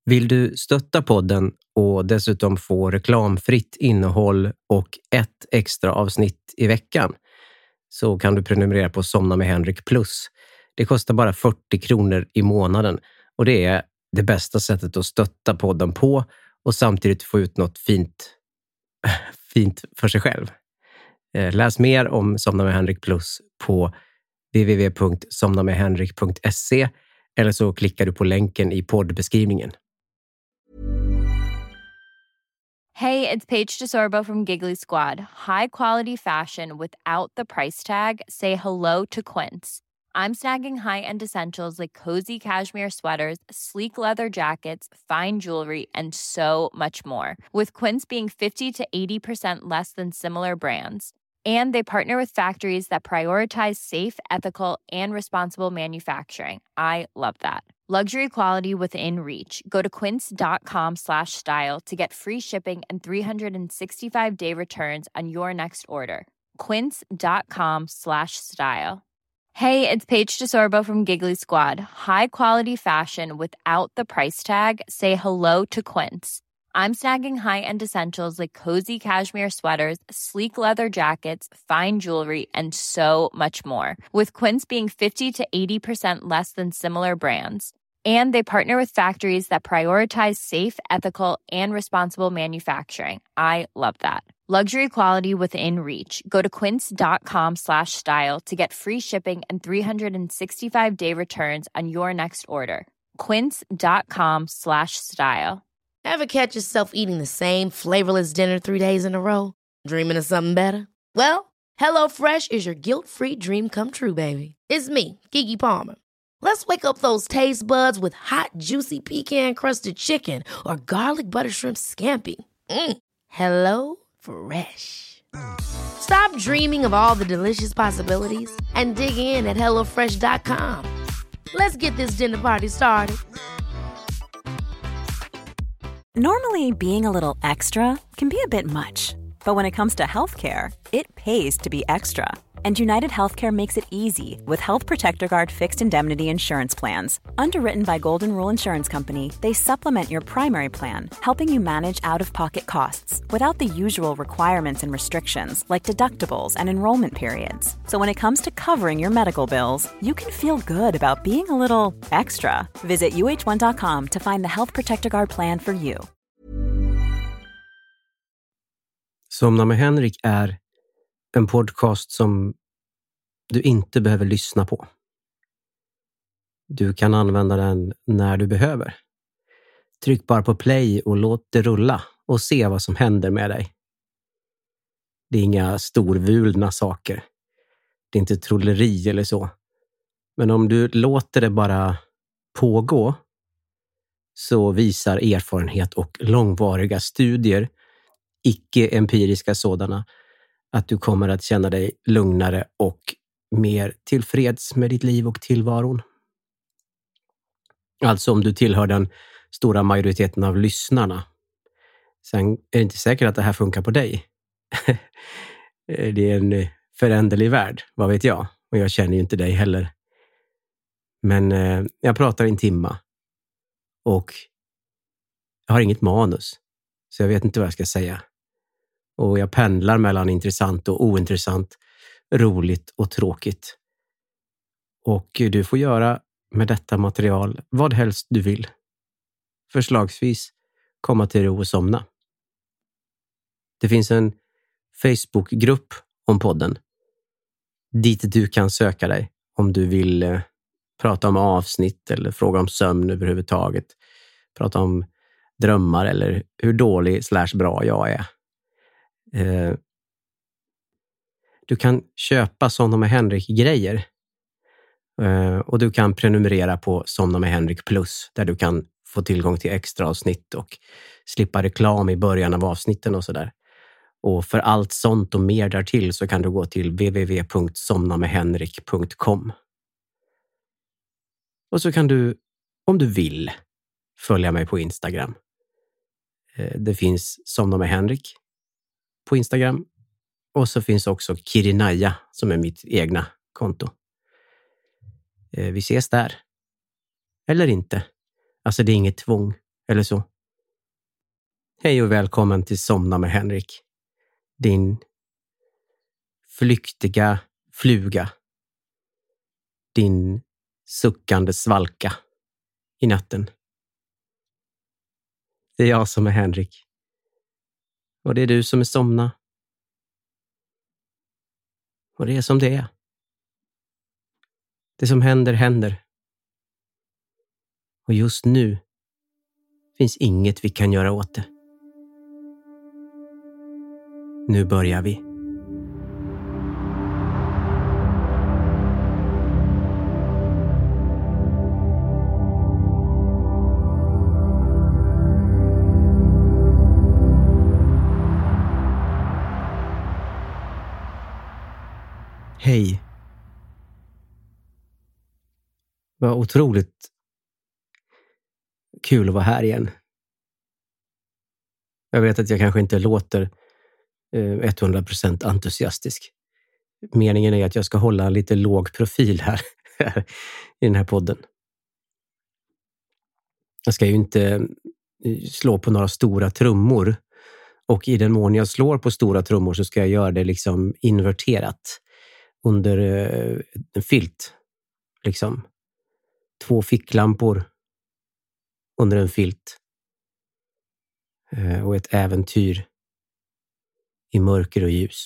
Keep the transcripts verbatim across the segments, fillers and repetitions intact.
Vill du stötta podden och dessutom få reklamfritt innehåll och ett extra avsnitt i veckan så kan du prenumerera på Somna med Henrik Plus. Det kostar bara fyrtio kronor i månaden och det är det bästa sättet att stötta podden på och samtidigt få ut något fint, fint för sig själv. Läs mer om Somna med Henrik Plus på w w w punkt somna med henrik punkt se eller så klickar du på länken i poddbeskrivningen. Hey, it's Paige DeSorbo from Giggly Squad. High quality fashion without the price tag. Say hello to Quince. I'm snagging high-end essentials like cozy cashmere sweaters, sleek leather jackets, fine jewelry, and so much more. With Quince being fifty to eighty percent less than similar brands. And they partner with factories that prioritize safe, ethical, and responsible manufacturing. I love that. Luxury quality within reach. Go to quince.com slash style to get free shipping and three sixty-five day returns on your next order. Quince.com slash style. Hey, it's Paige DeSorbo from Giggly Squad. High quality fashion without the price tag. Say hello to Quince. I'm snagging high-end essentials like cozy cashmere sweaters, sleek leather jackets, fine jewelry, and so much more. With Quince being fifty to eighty percent less than similar brands. And they partner with factories that prioritize safe, ethical, and responsible manufacturing. I love that. Luxury quality within reach. Go to quince.com slash style to get free shipping and three sixty-five day returns on your next order. Quince.com slash style. Ever catch yourself eating the same flavorless dinner three days in a row? Dreaming of something better? Well, HelloFresh is your guilt-free dream come true, baby. It's me, Keke Palmer. Let's wake up those taste buds with hot, juicy pecan-crusted chicken or garlic butter shrimp scampi. Mm. Hello Fresh. Stop dreaming of all the delicious possibilities and dig in at hello fresh dot com. Let's get this dinner party started. Normally, being a little extra can be a bit much, but when it comes to healthcare, it pays to be extra. And United Healthcare makes it easy with Health Protector Guard fixed indemnity insurance plans. Underwritten by Golden Rule Insurance Company, they supplement your primary plan, helping you manage out-of-pocket costs without the usual requirements and restrictions like deductibles and enrollment periods. So when it comes to covering your medical bills, you can feel good about being a little extra. Visit u h one dot com to find the Health Protector Guard plan for you. Somna med Henrik är en podcast som du inte behöver lyssna på. Du kan använda den när du behöver. Tryck bara på play och låt det rulla och se vad som händer med dig. Det är inga storvulna saker. Det är inte trolleri eller så. Men om du låter det bara pågå så visar erfarenhet och långvariga studier, icke-empiriska sådana, att du kommer att känna dig lugnare och mer tillfreds med ditt liv och tillvaron. Alltså om du tillhör den stora majoriteten av lyssnarna. Sen är det inte säkert att det här funkar på dig. Det är en föränderlig värld, vad vet jag. Och jag känner ju inte dig heller. Men eh, jag pratar i en timma. Och jag har inget manus. Så jag vet inte vad jag ska säga. Och jag pendlar mellan intressant och ointressant, roligt och tråkigt. Och du får göra med detta material vad helst du vill. Förslagsvis komma till ro och somna. Det finns en Facebookgrupp om podden. Dit du kan söka dig om du vill eh, prata om avsnitt eller fråga om sömn överhuvudtaget. Prata om drömmar eller hur dålig slash bra jag är. Eh, du kan köpa Somna med Henrik-grejer. Eh, och du kan prenumerera på Somna med Henrik Plus. Där du kan få tillgång till extra avsnitt och slippa reklam i början av avsnitten och sådär. Och för allt sånt och mer därtill så kan du gå till w w w punkt somna med henrik punkt com. Och så kan du, om du vill, följa mig på Instagram. Det finns Somna med Henrik på Instagram. Och så finns också Kirinaya som är mitt egna konto. Vi ses där. Eller inte. Alltså det är inget tvång. Eller så. Hej och välkommen till Somna med Henrik. Din flyktiga fluga. Din suckande svalka i natten. Det är jag som är Henrik. Och det är du som är Somna. Och det är som det är. Det som händer, händer. Och just nu finns inget vi kan göra åt det. Nu börjar vi. Hej. Vad otroligt kul att vara här igen. Jag vet att jag kanske inte låter hundra procent entusiastisk. Meningen är att jag ska hålla en lite låg profil här, här i den här podden. Jag ska ju inte slå på några stora trummor. Och i den mån jag slår på stora trummor så ska jag göra det liksom inverterat. Under en filt. Liksom. Två ficklampor under en filt. Och ett äventyr i mörker och ljus.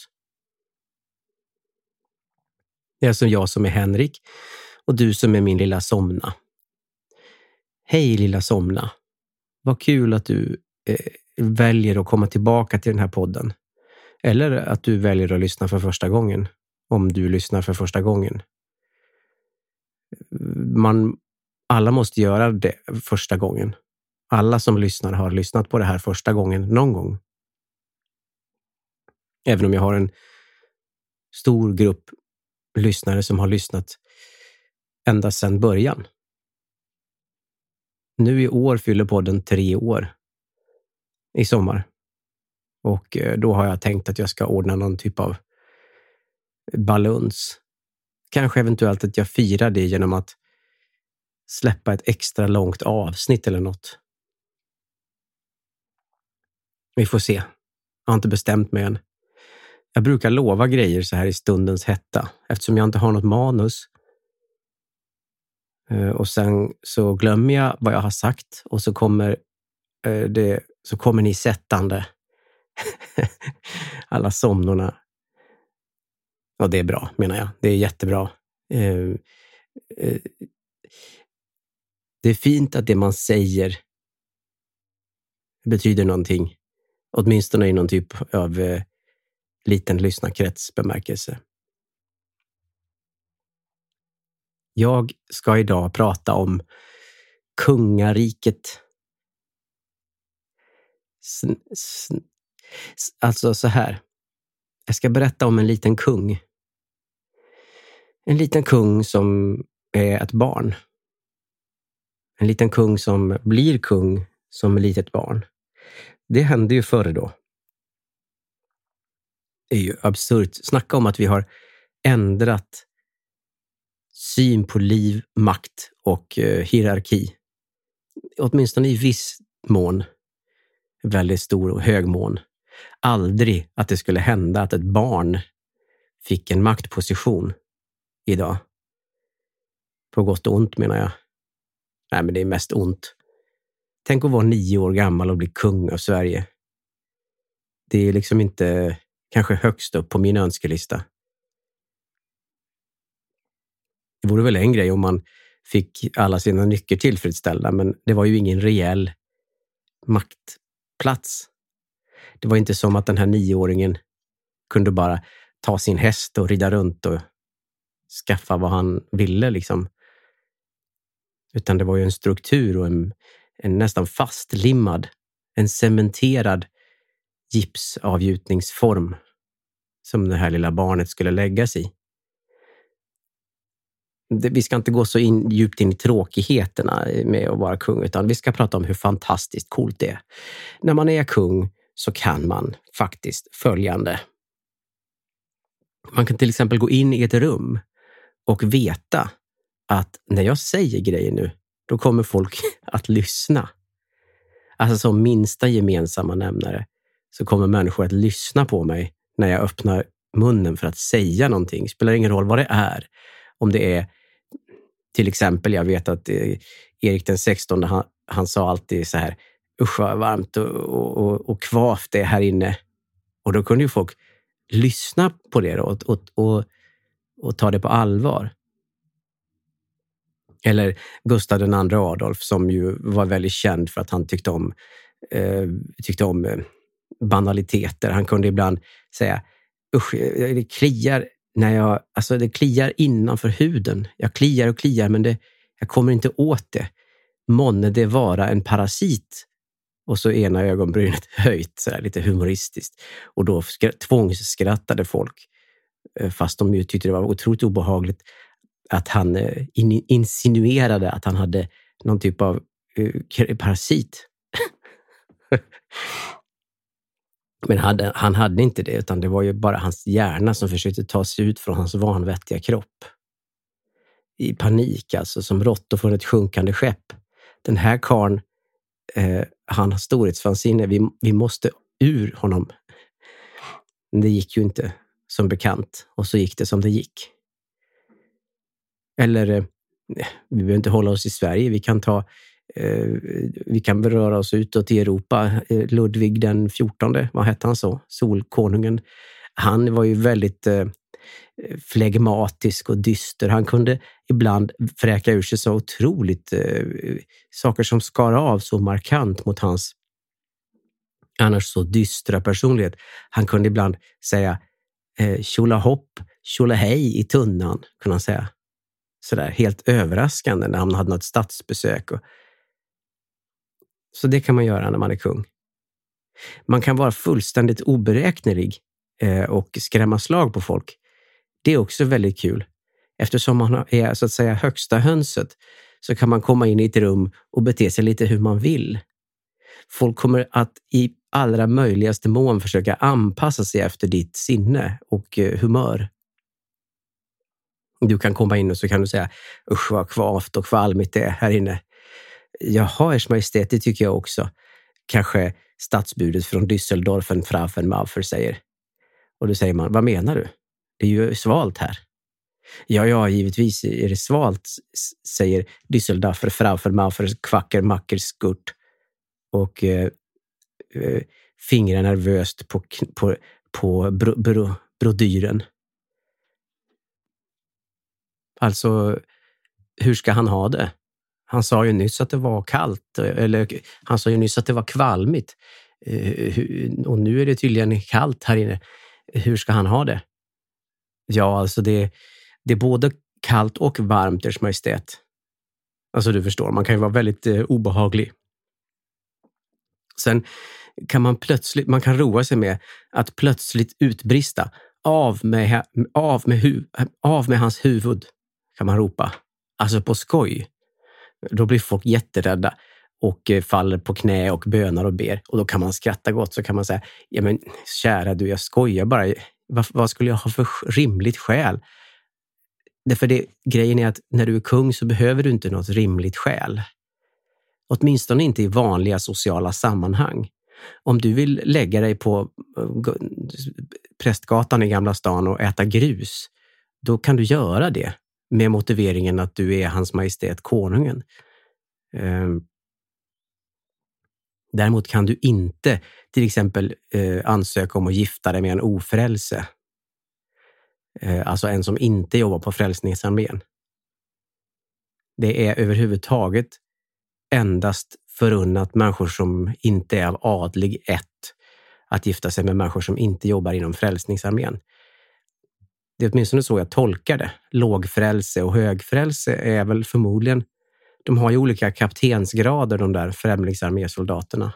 Det är alltså jag som är Henrik och du som är min lilla Somna. Hej lilla Somna. Vad kul att du eh, väljer att komma tillbaka till den här podden. Eller att du väljer att lyssna för första gången. Om du lyssnar för första gången. Man, alla måste göra det första gången. Alla som lyssnar har lyssnat på det här första gången någon gång. Även om jag har en stor grupp lyssnare som har lyssnat ända sedan början. Nu i år fyller podden tre år i sommar. Och då har jag tänkt att jag ska ordna någon typ av baluns. Kanske eventuellt att jag firar det genom att släppa ett extra långt avsnitt eller något. Vi får se. Jag har inte bestämt mig än. Jag brukar lova grejer så här i stundens hetta. Eftersom jag inte har något manus. Och sen så glömmer jag vad jag har sagt. Och så kommer, det, så kommer ni sättande. Alla somnorna. Och det är bra menar jag. Det är jättebra. Det är fint att det man säger betyder någonting. Åtminstone i någon typ av eh, liten lyssnarkrets bemärkelse. Jag ska idag prata om kungariket. Sn, sn, alltså så här. Jag ska berätta om en liten kung. En liten kung som är ett barn. En liten kung som blir kung som ett litet barn. Det hände ju förr då. Det är ju absurt. Snacka om att vi har ändrat syn på liv, makt och eh, hierarki. Åtminstone i viss mån. Väldigt stor och hög mån. Aldrig att det skulle hända att ett barn fick en maktposition idag. På gott och ont menar jag. Nej, men det är mest ont. Tänk att vara nio år gammal och bli kung av Sverige. Det är liksom inte kanske högst upp på min önskelista. Det vore väl en grej om man fick alla sina nycker tillfredsställda, men det var ju ingen reell maktplats. Det var inte som att den här nioåringen kunde bara ta sin häst och rida runt och skaffa vad han ville liksom. Utan det var ju en struktur och en, en nästan fastlimmad, en cementerad gipsavgjutningsform som det här lilla barnet skulle läggas i. Det, vi ska inte gå så in, djupt in i tråkigheterna med att vara kung, utan vi ska prata om hur fantastiskt coolt det är. När man är kung så kan man faktiskt följande. Man kan till exempel gå in i ett rum och veta att när jag säger grejer nu, då kommer folk att lyssna. Alltså som minsta gemensamma nämnare så kommer människor att lyssna på mig när jag öppnar munnen för att säga någonting. Spelar ingen roll vad det är. Om det är till exempel, jag vet att eh, Erik den sextonde, han, han sa alltid så här, usch vad varmt och, och, och kvavt det är här inne. Och då kunde ju folk lyssna på det och, och, och, och ta det på allvar. Eller Gustav den andra Adolf som ju var väldigt känd för att han tyckte om, eh, tyckte om eh, banaliteter. Han kunde ibland säga, usch, det kliar när jag, alltså det kliar innanför huden. Jag kliar och kliar men det, jag kommer inte åt det. Månne det vara en parasit. Och så ena ögonbrynet höjt, så där, lite humoristiskt. Och då skra- tvångsskrattade folk. Fast de ju tyckte det var otroligt obehagligt att han eh, in- insinuerade att han hade någon typ av eh, parasit. Men hade, han hade inte det, utan det var ju bara hans hjärna som försökte ta sig ut från hans vanvettiga kropp. I panik alltså, som råttor från ett sjunkande skepp. Den här karln, eh, han har storhetsvansinne, vi, vi måste ur honom. Men det gick ju inte, som bekant. Och så gick det som det gick. Eller, eh, vi behöver inte hålla oss i Sverige, vi kan ta... Eh, vi kan beröra oss utåt i Europa. Eh, Ludvig den fjortonde, vad hette han så? Solkonungen. Han var ju väldigt eh, flegmatisk och dyster. Han kunde ibland fräka ur sig så otroligt eh, saker som skar av så markant mot hans annars så dystra personlighet. Han kunde ibland säga eh, tjolahopp, tjolahej i tunnan, kunde han säga. Sådär helt överraskande när han hade något statsbesök. Och så det kan man göra när man är kung. Man kan vara fullständigt oberäknelig eh, och skrämma slag på folk. Det är också väldigt kul. Eftersom man är så att säga högsta hönset så kan man komma in i ett rum och bete sig lite hur man vill. Folk kommer att i allra möjligaste mån försöka anpassa sig efter ditt sinne och eh, humör. Du kan komma in och så kan du säga usch vad kvavt och kvalmigt det är här inne. Jaha, ers majestät, det tycker jag också. Kanske stadsbudet från Düsseldorf, en Pfraffenmaufer, säger. Och då säger man, vad menar du? Det är ju svalt här. Ja, ja, givetvis är det svalt, säger Düsseldorfer, Pfraffenmaufer, kvacker, macker, skurt. Och eh, eh, fingrar nervöst på, på, på bro, bro, brodyren. Alltså, hur ska han ha det? Han sa ju nyss att det var kallt, eller han sa ju nyss att det var kvalmigt. Och nu är det tydligen kallt här inne. Hur ska han ha det? Ja, alltså det, det är både kallt och varmt, ers majestät. Alltså du förstår, man kan ju vara väldigt eh, obehaglig. Sen kan man plötsligt, man kan roa sig med att plötsligt utbrista. Av med, av med, hu, av med hans huvud, kan man ropa. Alltså på skoj. Då blir folk jätterädda och faller på knä och bönar och ber. Och då kan man skratta gott, så kan man säga, ja men kära du, jag skojar bara. Vad, vad skulle jag ha för rimligt skäl? Därför det, grejen är att när du är kung så behöver du inte något rimligt skäl. Åtminstone inte i vanliga sociala sammanhang. Om du vill lägga dig på Prästgatan i Gamla stan och äta grus, då kan du göra det. Med motiveringen att du är hans majestät konungen. Däremot kan du inte till exempel ansöka om att gifta dig med en ofrälse. Alltså en som inte jobbar på Frälsningsarmén. Det är överhuvudtaget endast förunnat människor som inte är av adlig ett att gifta sig med människor som inte jobbar inom Frälsningsarmén. Det är åtminstone så jag tolkar det. Lågfrälse och högfrälse är väl förmodligen, de har ju olika kaptensgrader, de där främlingsarmésoldaterna.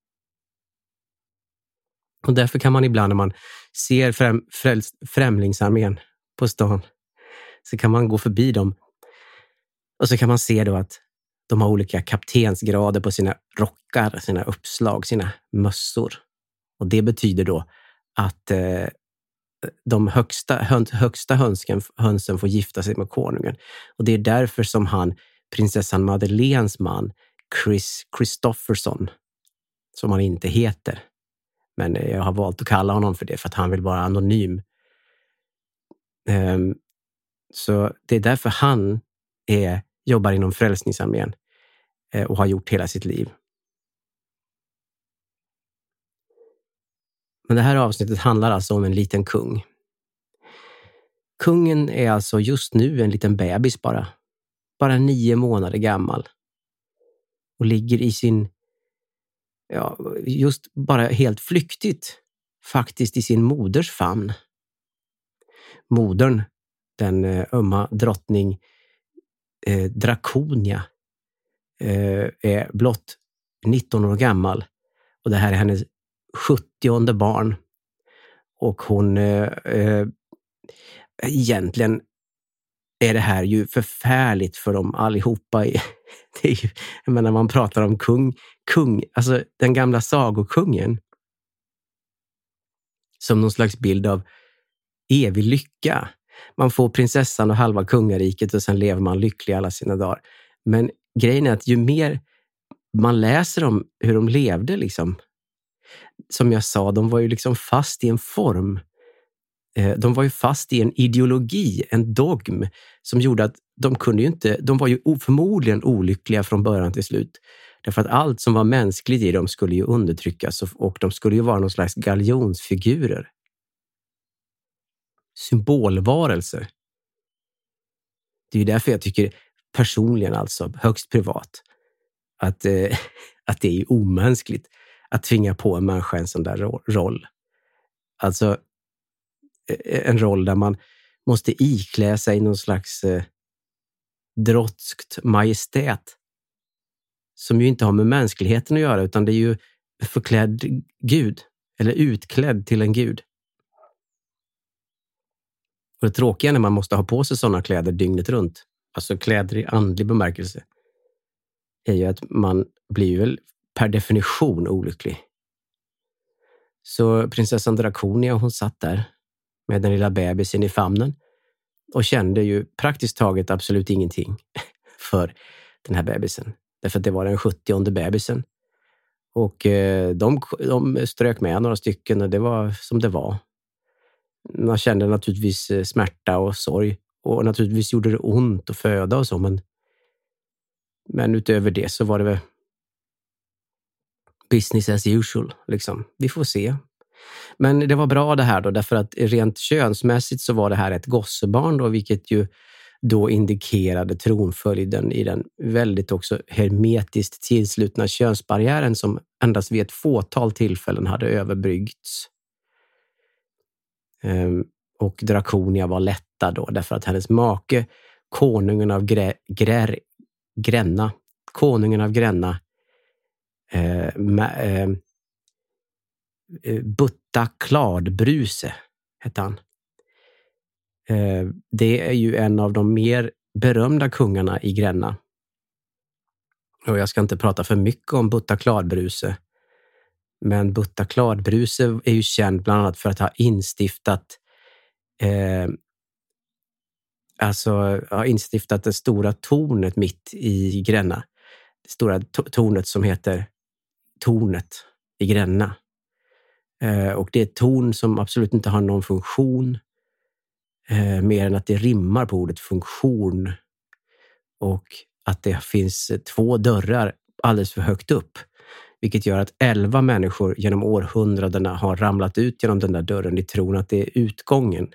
Och därför kan man ibland när man ser främ, fräls, främlingsarmén på stan, så kan man gå förbi dem och så kan man se då att de har olika kaptensgrader på sina rockar, sina uppslag, sina mössor. Och det betyder då att eh, de högsta, höns, högsta hönsken, hönsen får gifta sig med konungen. Och det är därför som han, prinsessan Madeleines man, Chris Christopherson, som han inte heter. Men jag har valt att kalla honom för det för att han vill vara anonym. Um, så det är därför han är, jobbar inom Frälsningsarmén eh, och har gjort hela sitt liv. Men det här avsnittet handlar alltså om en liten kung. Kungen är alltså just nu en liten bebis bara. Bara nio månader gammal. Och ligger i sin, ja, just bara helt flyktigt, faktiskt i sin moders famn. Modern, den eh, ömma drottning eh, Draconia, eh, är blott nitton år gammal. Och det här är hennes sjuttionde barn. Och hon, eh, eh, egentligen är det här ju förfärligt för dem allihopa. Det är ju, jag menar, man pratar om kung, kung, alltså den gamla sagokungen. Som någon slags bild av evig lycka. Man får prinsessan och halva kungariket och sen lever man lycklig alla sina dagar. Men grejen är att ju mer man läser om hur de levde liksom, som jag sa, de var ju liksom fast i en form. De var ju fast i en ideologi, en dogm som gjorde att de kunde ju inte, de var ju förmodligen olyckliga från början till slut. Därför att allt som var mänskligt i dem skulle ju undertryckas och de skulle ju vara någon slags galjonsfigurer. Symbolvarelser. Det är ju därför jag tycker personligen, alltså högst privat, att, eh, att det är omänskligt att tvinga på en människa en sån där roll. Alltså en roll där man måste iklä sig någon slags eh, drotskt majestät som ju inte har med mänskligheten att göra, utan det är ju förklädd gud eller utklädd till en gud. Och det tråkiga när man måste ha på sig sådana kläder dygnet runt, alltså kläder i andlig bemärkelse, är ju att man blir väl per definition olycklig. Så prinsessan Draconia, hon satt där med den lilla bebisen i famnen och kände ju praktiskt taget absolut ingenting för den här bebisen. Därför att det var den sjuttionde bebisen. Och eh, de, de strök med några stycken och det var som det var. Man kände naturligtvis smärta och sorg och naturligtvis gjorde det ont att föda och så, men, men utöver det så var det väl business as usual liksom. Vi får se. Men det var bra det här då, därför att rent könsmässigt så var det här ett gossebarn då, vilket ju då indikerade tronföljden i den väldigt också hermetiskt tillslutna könsbarriären som endast vid ett fåtal tillfällen hade överbryggts. Um, och Draconia var lättad då, därför att hennes make, konungen av Grä, Grär, Gränna, konungen av Gränna, eh, med, eh, Butta Kladbruse hette han. Eh, det är ju en av de mer berömda kungarna i Gränna. Och jag ska inte prata för mycket om Butta Kladbruse. Men Butta Kladbruse är ju känd bland annat för att ha instiftat eh, alltså ha instiftat det stora tornet mitt i Gränna. Det stora to- tornet som heter Tornet i Gränna. Eh, och det är ett torn som absolut inte har någon funktion eh, mer än att det rimmar på ordet funktion. Och att det finns två dörrar alldeles för högt upp. Vilket gör att elva människor genom århundradena har ramlat ut genom den där dörren i tron att det är utgången.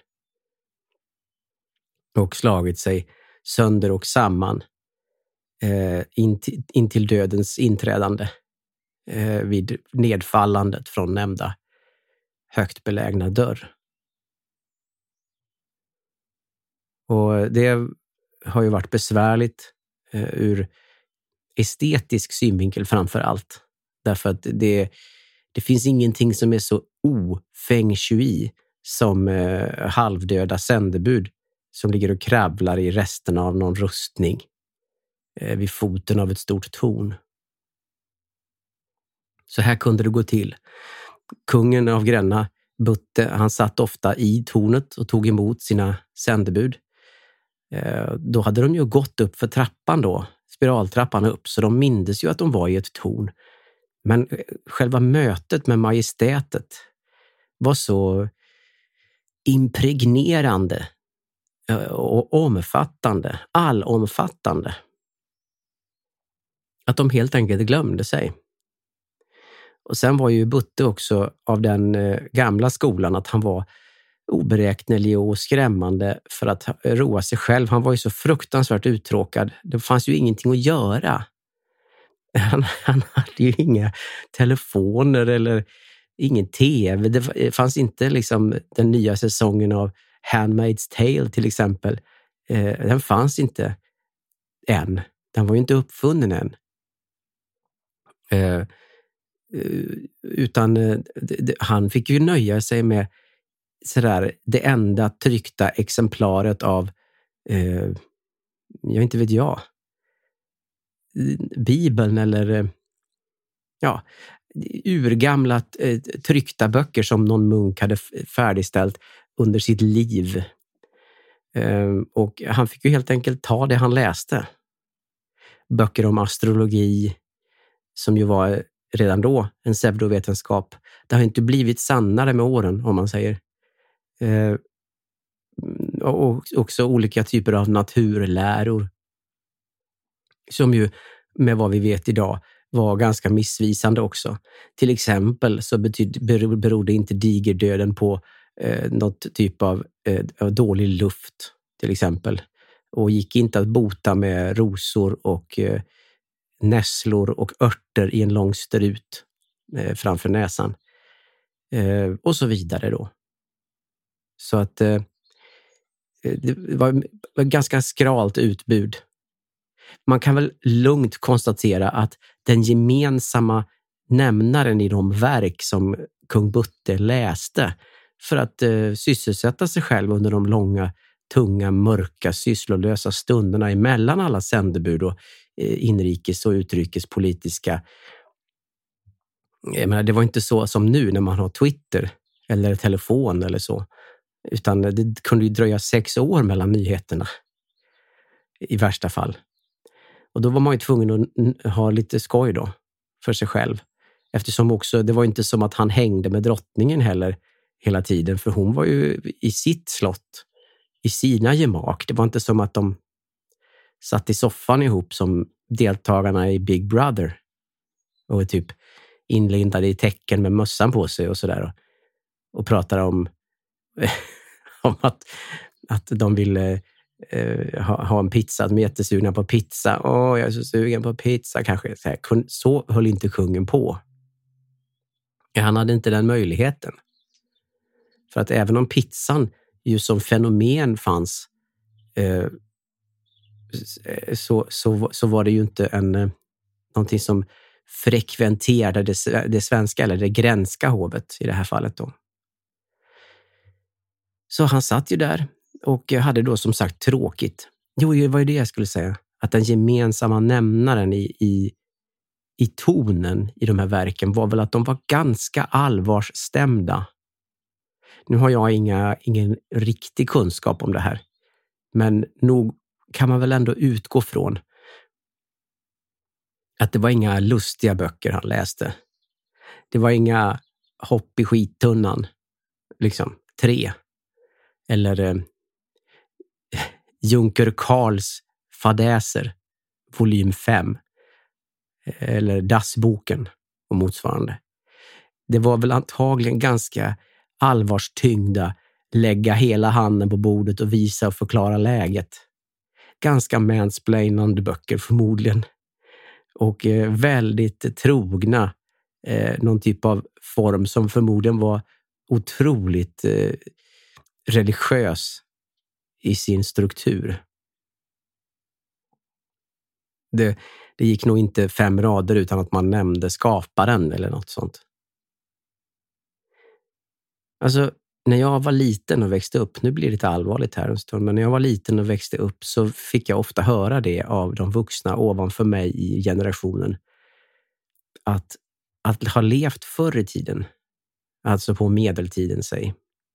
Och slagit sig sönder och samman eh, in, till, in till dödens inträdande eh, vid nedfallandet från nämnda högt belägna dörr. Och det har ju varit besvärligt eh, ur estetisk synvinkel framför allt. Därför att det, det finns ingenting som är så o-feng shui som eh, halvdöda sändebud som ligger och kravlar i resterna av någon rustning eh, vid foten av ett stort torn. Så här kunde det gå till. Kungen av Gränna, Butte, han satt ofta i tornet och tog emot sina sändebud. Eh, då hade de ju gått upp för trappan då, spiraltrappan upp, så de mindes ju att de var i ett torn. Men själva mötet med majestätet var så impregnerande och omfattande, allomfattande, att de helt enkelt glömde sig. Och sen var ju Butte också av den gamla skolan att han var oberäknelig och skrämmande för att roa sig själv. Han var ju så fruktansvärt uttråkad. Det fanns ju ingenting att göra. Han, han hade ju inga telefoner eller ingen tv. Det fanns inte liksom den nya säsongen av Handmaid's Tale till exempel. Eh, den fanns inte än. Den var ju inte uppfunnen än. Eh, utan eh, det, han fick ju nöja sig med sådär, det enda tryckta exemplaret av eh, jag inte vet jag Bibeln eller ja, urgamla eh, tryckta böcker som någon munk hade färdigställt under sitt liv. Eh, och han fick ju helt enkelt ta det han läste. Böcker om astrologi som ju var redan då en pseudovetenskap. Det har inte blivit sannare med åren om man säger. Eh, och också olika typer av naturläror som ju med vad vi vet idag var ganska missvisande också. Till exempel så betyd, beror, berodde inte digerdöden på eh, något typ av eh, dålig luft till exempel. Och gick inte att bota med rosor och eh, nässlor och örter i en lång strut eh, framför näsan. Eh, och så vidare då. Så att eh, det var ett ganska skralt utbud. Man kan väl lugnt konstatera att den gemensamma nämnaren i de verk som kung Butte läste för att eh, sysselsätta sig själv under de långa, tunga, mörka, sysslolösa stunderna emellan alla sändebud och eh, inrikes- och utrikespolitiska. Jag menar, det var inte så som nu när man har Twitter eller telefon eller så. Utan det kunde ju dröja sex år mellan nyheterna i värsta fall. Och då var man ju tvungen att ha lite skoj då för sig själv. Eftersom också, det var inte som att han hängde med drottningen heller hela tiden. För hon var ju i sitt slott, i sina gemak. Det var inte som att de satt i soffan ihop som deltagarna i Big Brother. Och typ inlindade i tecken med mössan på sig och sådär. Och, och pratade om, om att, att de ville Uh, ha, ha en pizza, de är jättesugna på pizza. Åh, oh, jag är så sugen på pizza kanske. Så, här, så höll inte kungen på. Han hade inte den möjligheten. För att även om pizzan ju som fenomen fanns uh, så, så, så var det ju inte en uh, någonting som frekventerade det, det svenska eller det gränska hovet i det här fallet då. Så han satt ju där och hade då som sagt tråkigt. Jo, det var ju det jag skulle säga. Att den gemensamma nämnaren i, i, i tonen i de här verken var väl att de var ganska allvarsstämda. Nu har jag inga, ingen riktig kunskap om det här. Men nog kan man väl ändå utgå från att det var inga lustiga böcker han läste. Det var inga hopp i skittunnan. Liksom, tre. Eller eh, Junker Karls fadäser, volym fem. Eller Dassboken och motsvarande. Det var väl antagligen ganska allvarstyngda, lägga hela handen på bordet och visa och förklara läget. Ganska mansplainande böcker förmodligen. Och eh, väldigt trogna. Eh, någon typ av form som förmodligen var otroligt eh, religiös i sin struktur. Det, det gick nog inte fem rader utan att man nämnde skaparen eller något sånt. Alltså, när jag var liten och växte upp, nu blir det lite allvarligt här en stund, men när jag var liten och växte upp så fick jag ofta höra det av de vuxna ovanför mig i generationen. Att, att ha levt förr i tiden, alltså på medeltiden säg,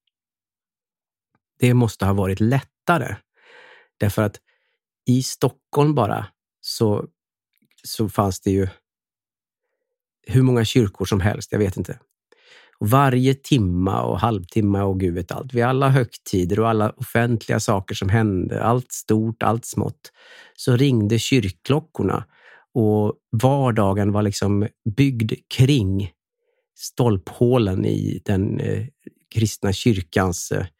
det måste ha varit lättare. Därför att i Stockholm bara så, så fanns det ju hur många kyrkor som helst, jag vet inte. Och varje timma och halvtimma och gud vet allt. Vid alla högtider och alla offentliga saker som hände, allt stort, allt smått, så ringde kyrkklockorna. Och vardagen var liksom byggd kring stolphålen i den eh, kristna kyrkans eh,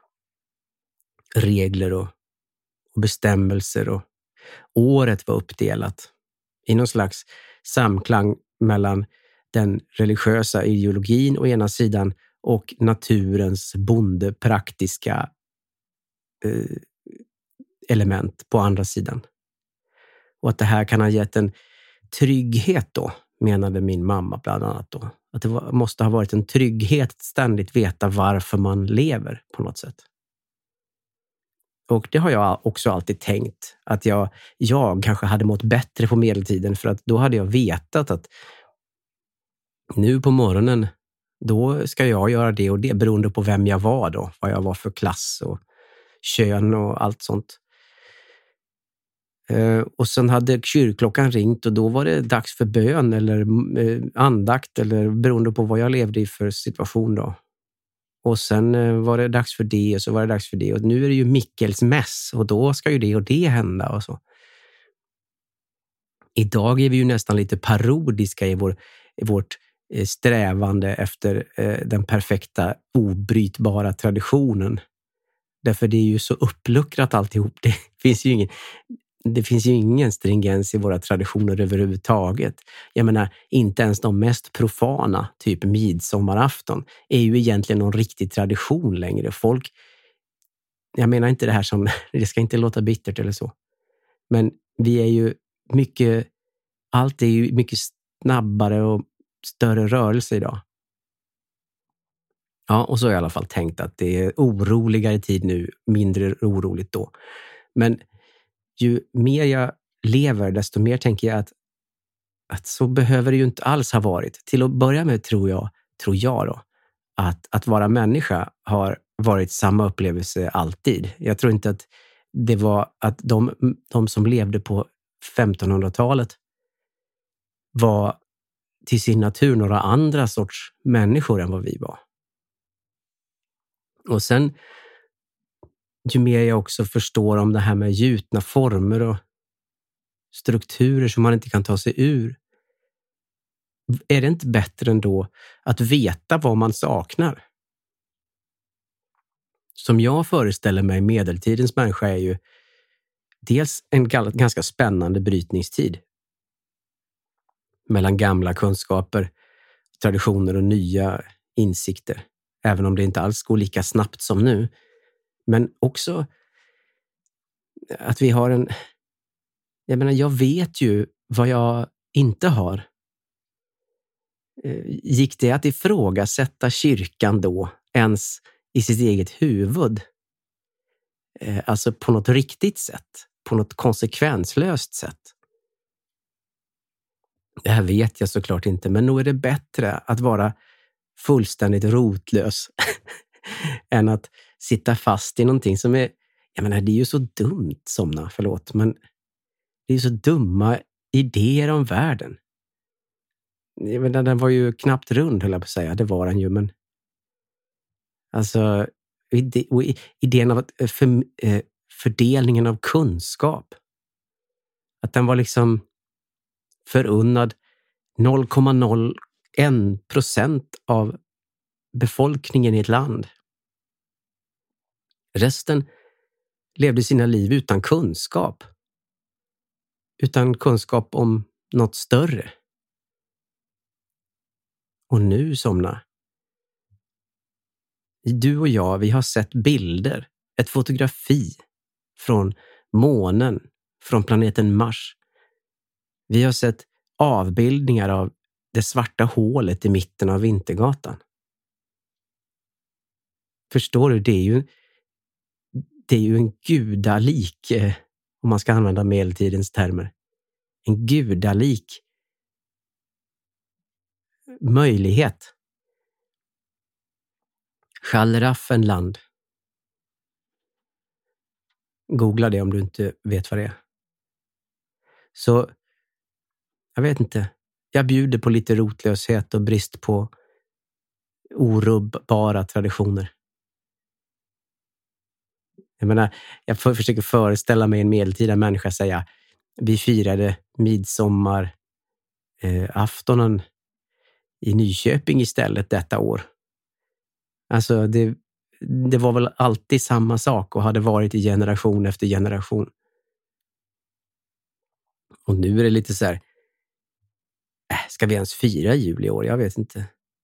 regler och, och bestämmelser. Och året var uppdelat i någon slags samklang mellan den religiösa ideologin å ena sidan och naturens bondepraktiska eh, element på andra sidan. Och att det här kan ha gett en trygghet då, menade min mamma bland annat då. Att det var, måste ha varit en trygghet att ständigt veta varför man lever på något sätt. Och det har jag också alltid tänkt. Att jag, jag kanske hade mått bättre på medeltiden, för att då hade jag vetat att nu på morgonen, då ska jag göra det och det beroende på vem jag var då. Vad jag var för klass och kön och allt sånt. Uh, och sen hade kyrkklockan ringt och då var det dags för bön eller uh, andakt eller beroende på vad jag levde i för situation då. Och sen uh, var det dags för det och så var det dags för det. Och nu är det ju Mikkels mäss och då ska ju det och det hända och så. Idag är vi ju nästan lite parodiska i, vår, i vårt uh, strävande efter uh, den perfekta obrytbara traditionen. Därför det är ju så uppluckrat alltihop. Det finns ju ingen... Det finns ju ingen stringens i våra traditioner överhuvudtaget. Jag menar, inte ens de mest profana, typ midsommarafton, är ju egentligen någon riktig tradition längre. Folk, jag menar inte det här som, det ska inte låta bittert eller så. Men vi är ju mycket, allt är ju mycket snabbare och större rörelse idag. Ja, och så har jag i alla fall tänkt att det är oroligare tid nu, mindre oroligt då. Men ju mer jag lever, desto mer tänker jag att, att så behöver det ju inte alls ha varit. Till att börja med tror jag, tror jag då, att, att vara människa har varit samma upplevelse alltid. Jag tror inte att det var att de, de som levde på femtonhundratalet var till sin natur några andra sorts människor än vad vi var. Och sen ju mer jag också förstår om det här med gjutna former och strukturer som man inte kan ta sig ur, är det inte bättre ändå att veta vad man saknar? Som jag föreställer mig, medeltidens människa är ju dels en ganska spännande brytningstid mellan gamla kunskaper, traditioner och nya insikter. Även om det inte alls går lika snabbt som nu. Men också att vi har en... Jag menar, jag vet ju vad jag inte har. Gick det att ifrågasätta kyrkan då ens i sitt eget huvud? Alltså på något riktigt sätt. På något konsekvenslöst sätt. Det här vet jag såklart inte, men nog är det bättre att vara fullständigt rotlös än att sitta fast i någonting som är, jag menar, det är ju så dumt, somna, förlåt, men det är ju så dumma idéer om världen. Jag menar, den var ju knappt rund, höll jag på att säga, det var den ju, men alltså idén av att för, fördelningen av kunskap, att den var liksom förunnad noll komma noll en procent av befolkningen i ett land. Resten levde sina liv utan kunskap. Utan kunskap om något större. Och nu, somna. Du och jag, vi har sett bilder, ett fotografi från månen, från planeten Mars. Vi har sett avbildningar av det svarta hålet i mitten av Vintergatan. Förstår du, det är ju det är ju en gudalik, om man ska använda medeltidens termer. En gudalik möjlighet. Schallraffenland. Googla det om du inte vet vad det är. Så jag vet inte. Jag bjuder på lite rotlöshet och brist på orubbbara traditioner. Jag menar, jag försöker föreställa mig en medeltida människa säga vi firade midsommar eh, aftonen i Nyköping istället detta år. Alltså det, det var väl alltid samma sak och hade varit i generation efter generation. Och nu är det lite så här, äh, ska vi ens fira jul i år? Jag vet inte.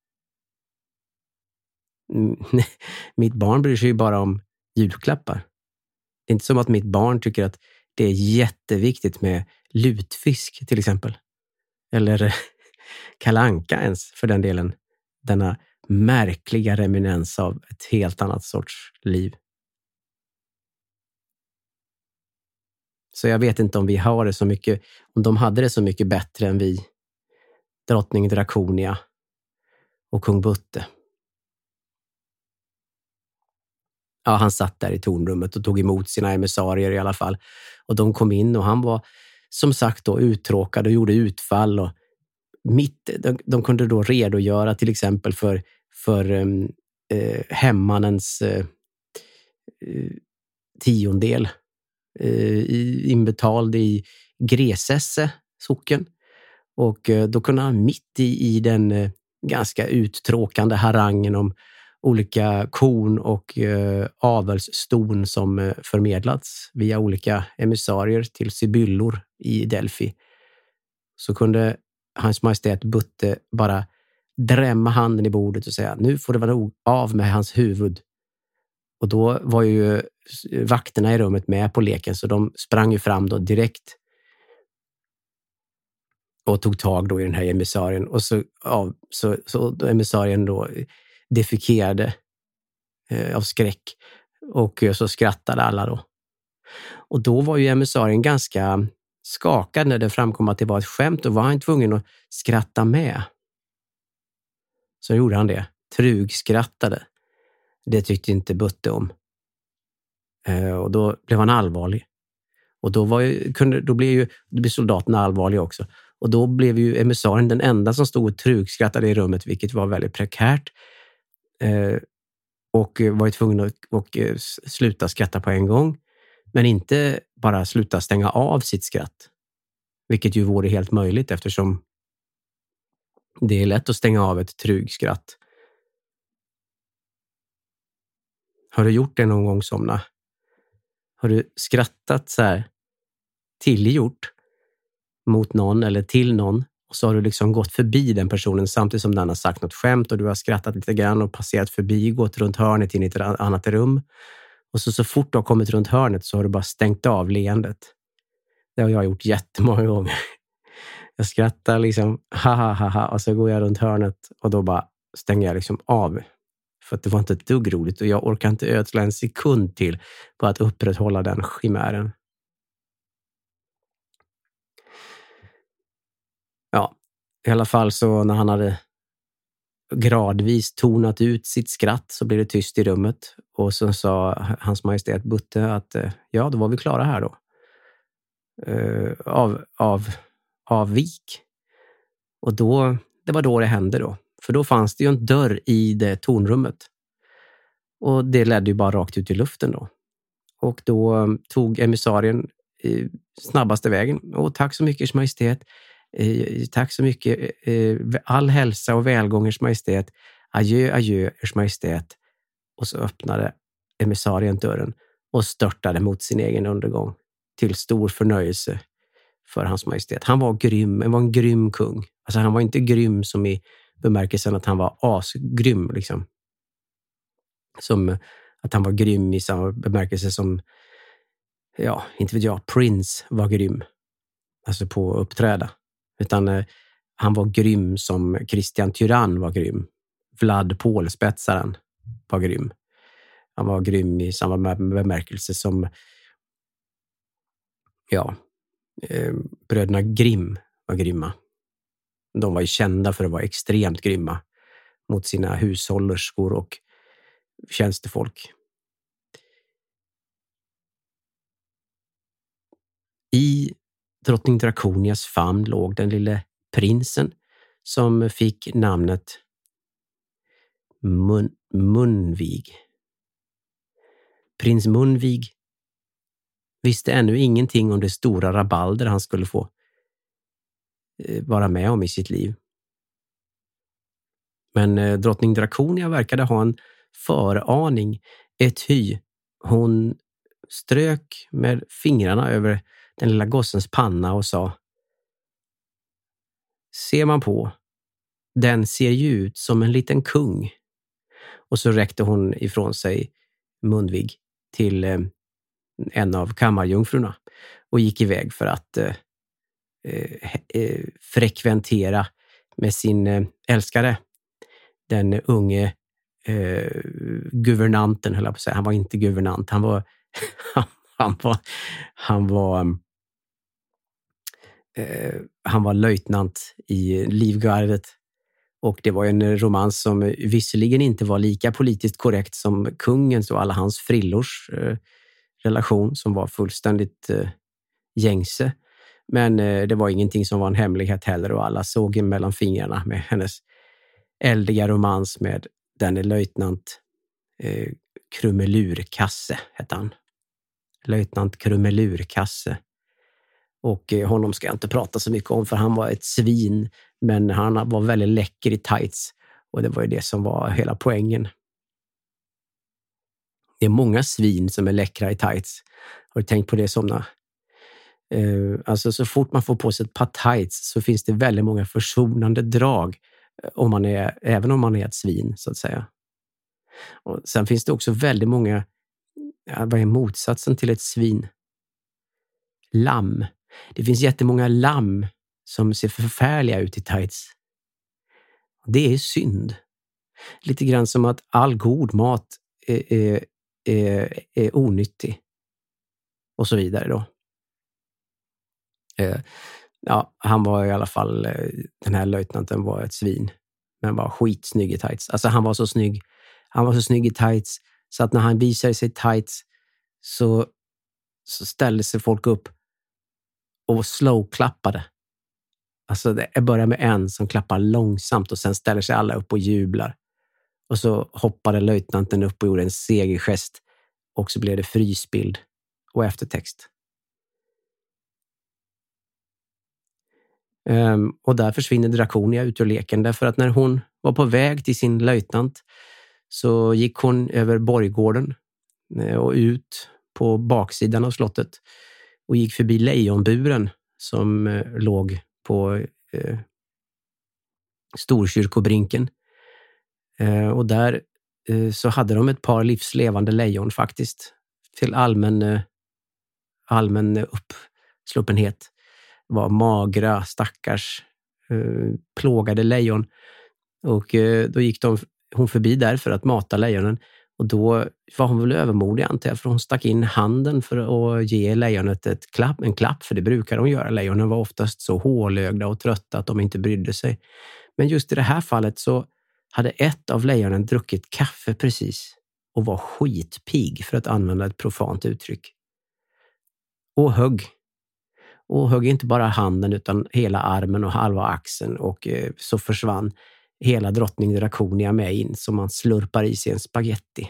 Mitt barn bryr sig ju bara om julklappar. Det är inte som att mitt barn tycker att det är jätteviktigt med lutfisk till exempel. Eller Kalle Anka ens för den delen. Denna märkliga reminens av ett helt annat sorts liv. Så jag vet inte om vi har det så mycket, om de hade det så mycket bättre än vi. Drottning Draconia och kung Butte. Ja, han satt där i tornrummet och tog emot sina emissarier i alla fall. Och de kom in och han var som sagt då uttråkad och gjorde utfall. Och mitt, de, de kunde då redogöra till exempel för, för eh, hemmannens eh, tiondel eh, inbetald i Gresesse socken. Och eh, då kunde han mitt i, i den eh, ganska uttråkande harangen om olika korn och eh, avelsston som eh, förmedlats via olika emissarier till sibyllor i Delphi. Så kunde Hans Majestät Butte bara drämma handen i bordet och säga nu får det vara nog av med hans huvud. Och då var ju vakterna i rummet med på leken så de sprang ju fram då direkt och tog tag då i den här emissarien och så, ja, så, så emissarien då defikerade eh, av skräck och så skrattade alla då. Och då var ju emissarien ganska skakad när det framkom att det var ett skämt och var han tvungen att skratta med. Så gjorde han det. Trug skrattade. Det tyckte inte Butte om. Eh, och då blev han allvarlig. Och då, var ju, kunde, då blev ju då blev soldaterna allvarliga också. Och då blev ju emissarien den enda som stod och trugskrattade i rummet, vilket var väldigt prekärt. Eh, och var ju tvungen att och, eh, sluta skratta på en gång. Men inte bara sluta stänga av sitt skratt. Vilket ju vore helt möjligt eftersom det är lätt att stänga av ett trugskratt. Har du gjort det någon gång, Somna? Har du skrattat så här tillgjort mot någon eller till någon och så har du liksom gått förbi den personen samtidigt som den har sagt något skämt och du har skrattat lite grann och passerat förbi, gått runt hörnet in i ett annat rum och så, så fort du har kommit runt hörnet så har du bara stängt av leendet. Det har jag gjort jättemånga gånger. Jag skrattar liksom ha ha ha ha och så går jag runt hörnet och då bara stänger jag liksom av. För att det var inte ett dugg roligt och jag orkar inte ödsla en sekund till på att upprätthålla den chimären. Ja, i alla fall så när han hade gradvis tonat ut sitt skratt så blev det tyst i rummet. Och så sa Hans Majestät Butte att ja, då var vi klara här då. Uh, av, av, avvik. Och då, det var då det hände då. För då fanns det ju en dörr i det tornrummet. Och det ledde ju bara rakt ut i luften då. Och då um, tog emissarien eh, snabbaste vägen. Och tack så mycket, Ers Majestät. Eh, tack så mycket. Eh, all hälsa och välgång, Ers Majestät. Adjö, adjö, Ers Majestät. Och så öppnade emissarien dörren och störtade mot sin egen undergång. Till stor förnöjelse för Hans Majestät. Han var grym, han var en grym kung. Alltså han var inte grym som i bemärkelsen att han var asgrym liksom. Som att han var grym i samma bemärkelse som, ja, inte vet jag, Prince var grym. Alltså på att uppträda. Utan eh, han var grym som Christian Tyrann var grym. Vlad Pålspetsaren var grym. Han var grym i samma bemärkelse som, ja, eh, bröderna Grimm var grymma. De var ju kända för att vara extremt grymma mot sina hushållerskor och tjänstefolk. I drottning Draconias famn låg den lille prinsen som fick namnet Mun- Munvig. Prins Munvig visste ännu ingenting om det stora rabalder han skulle få eh, vara med om i sitt liv. Men eh, drottning Draconia verkade ha en föraning, ett hy. Hon strök med fingrarna över den lilla gossens panna och sa: ser man på, den ser ju ut som en liten kung. Och så räckte hon ifrån sig Munvig till eh, en av kammarjungfrurna och gick iväg för att eh, eh, frekventera med sin eh, älskare, den unge eh, guvernanten, höll jag på att säga. Han var inte guvernant, han var han, han var han var eh, han var löjtnant i livgardet. Och det var en romans som visserligen inte var lika politiskt korrekt som kungens och alla hans frillors eh, relation, som var fullständigt eh, gängse. Men eh, det var ingenting som var en hemlighet heller, och alla såg mellan fingrarna med hennes äldriga romans med denne löjtnant eh, Krumelurkasse, hette han. Löjtnant Krumelurkasse. Och eh, honom ska jag inte prata så mycket om, för han var ett svin, men han var väldigt läcker i tights, och det var ju det som var hela poängen. Det är många svin som är läckra i tights. Har du tänkt på det, Somna? Eh, alltså så fort man får på sig ett par tights så finns det väldigt många försonande drag, om man är, även om man är ett svin, så att säga. Och sen finns det också väldigt många, ja, vad är motsatsen till ett svin? Lamm. Det finns jättemånga lamm som ser förfärliga ut i tights. Det är synd. Lite grann som att all god mat är, är, är, är onyttig. Och så vidare då. Eh, ja, han var i alla fall, den här löjtnanten var ett svin. Men var skitsnygg i tights. Alltså han var så snygg. Han var så snygg i tights så att när han visade sig i tights så, så ställde sig folk upp och slow-klappade. Alltså det börjar med en som klappar långsamt och sen ställer sig alla upp och jublar. Och så hoppade löjtnanten upp och gjorde en segergest, och så blev det frysbild och eftertext. Um, och där försvinner Draconia ut ur leken, därför att när hon var på väg till sin löjtnant så gick hon över borggården och ut på baksidan av slottet och gick förbi lejonburen som eh, låg på eh, Storkyrkobrinken. Eh, och där eh, så hade de ett par livslevande lejon faktiskt, till allmän, eh, allmän uppsluppenhet. Var magra, stackars, eh, plågade lejon. Och eh, då gick de, hon förbi där för att mata lejonen. Och då var hon väl övermodig, antar jag, för hon stack in handen för att ge lejonet ett klapp, en klapp, för det brukar de göra. Lejonen var oftast så hålögda och trötta att de inte brydde sig. Men just i det här fallet så hade ett av lejonen druckit kaffe precis och var skitpig, för att använda ett profant uttryck. Och högg. Och högg inte bara handen utan hela armen och halva axeln, och eh, så försvann hela drottning Draconia med in som man slurpar i sig en spaghetti.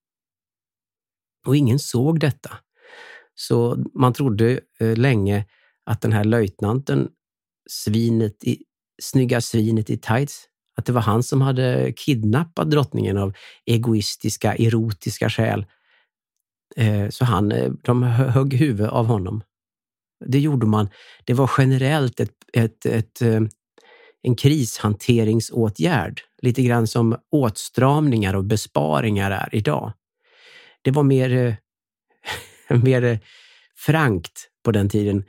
Och ingen såg detta. Så man trodde eh, länge att den här löjtnanten, svinet i, snygga svinet i tights, att det var han som hade kidnappat drottningen av egoistiska, erotiska skäl. Eh, så han, de högg huvud av honom. Det gjorde man. Det var generellt ett, ett, ett, en krishanteringsåtgärd. Lite grann som åtstramningar och besparingar är idag. Det var mer, mer frankt på den tiden.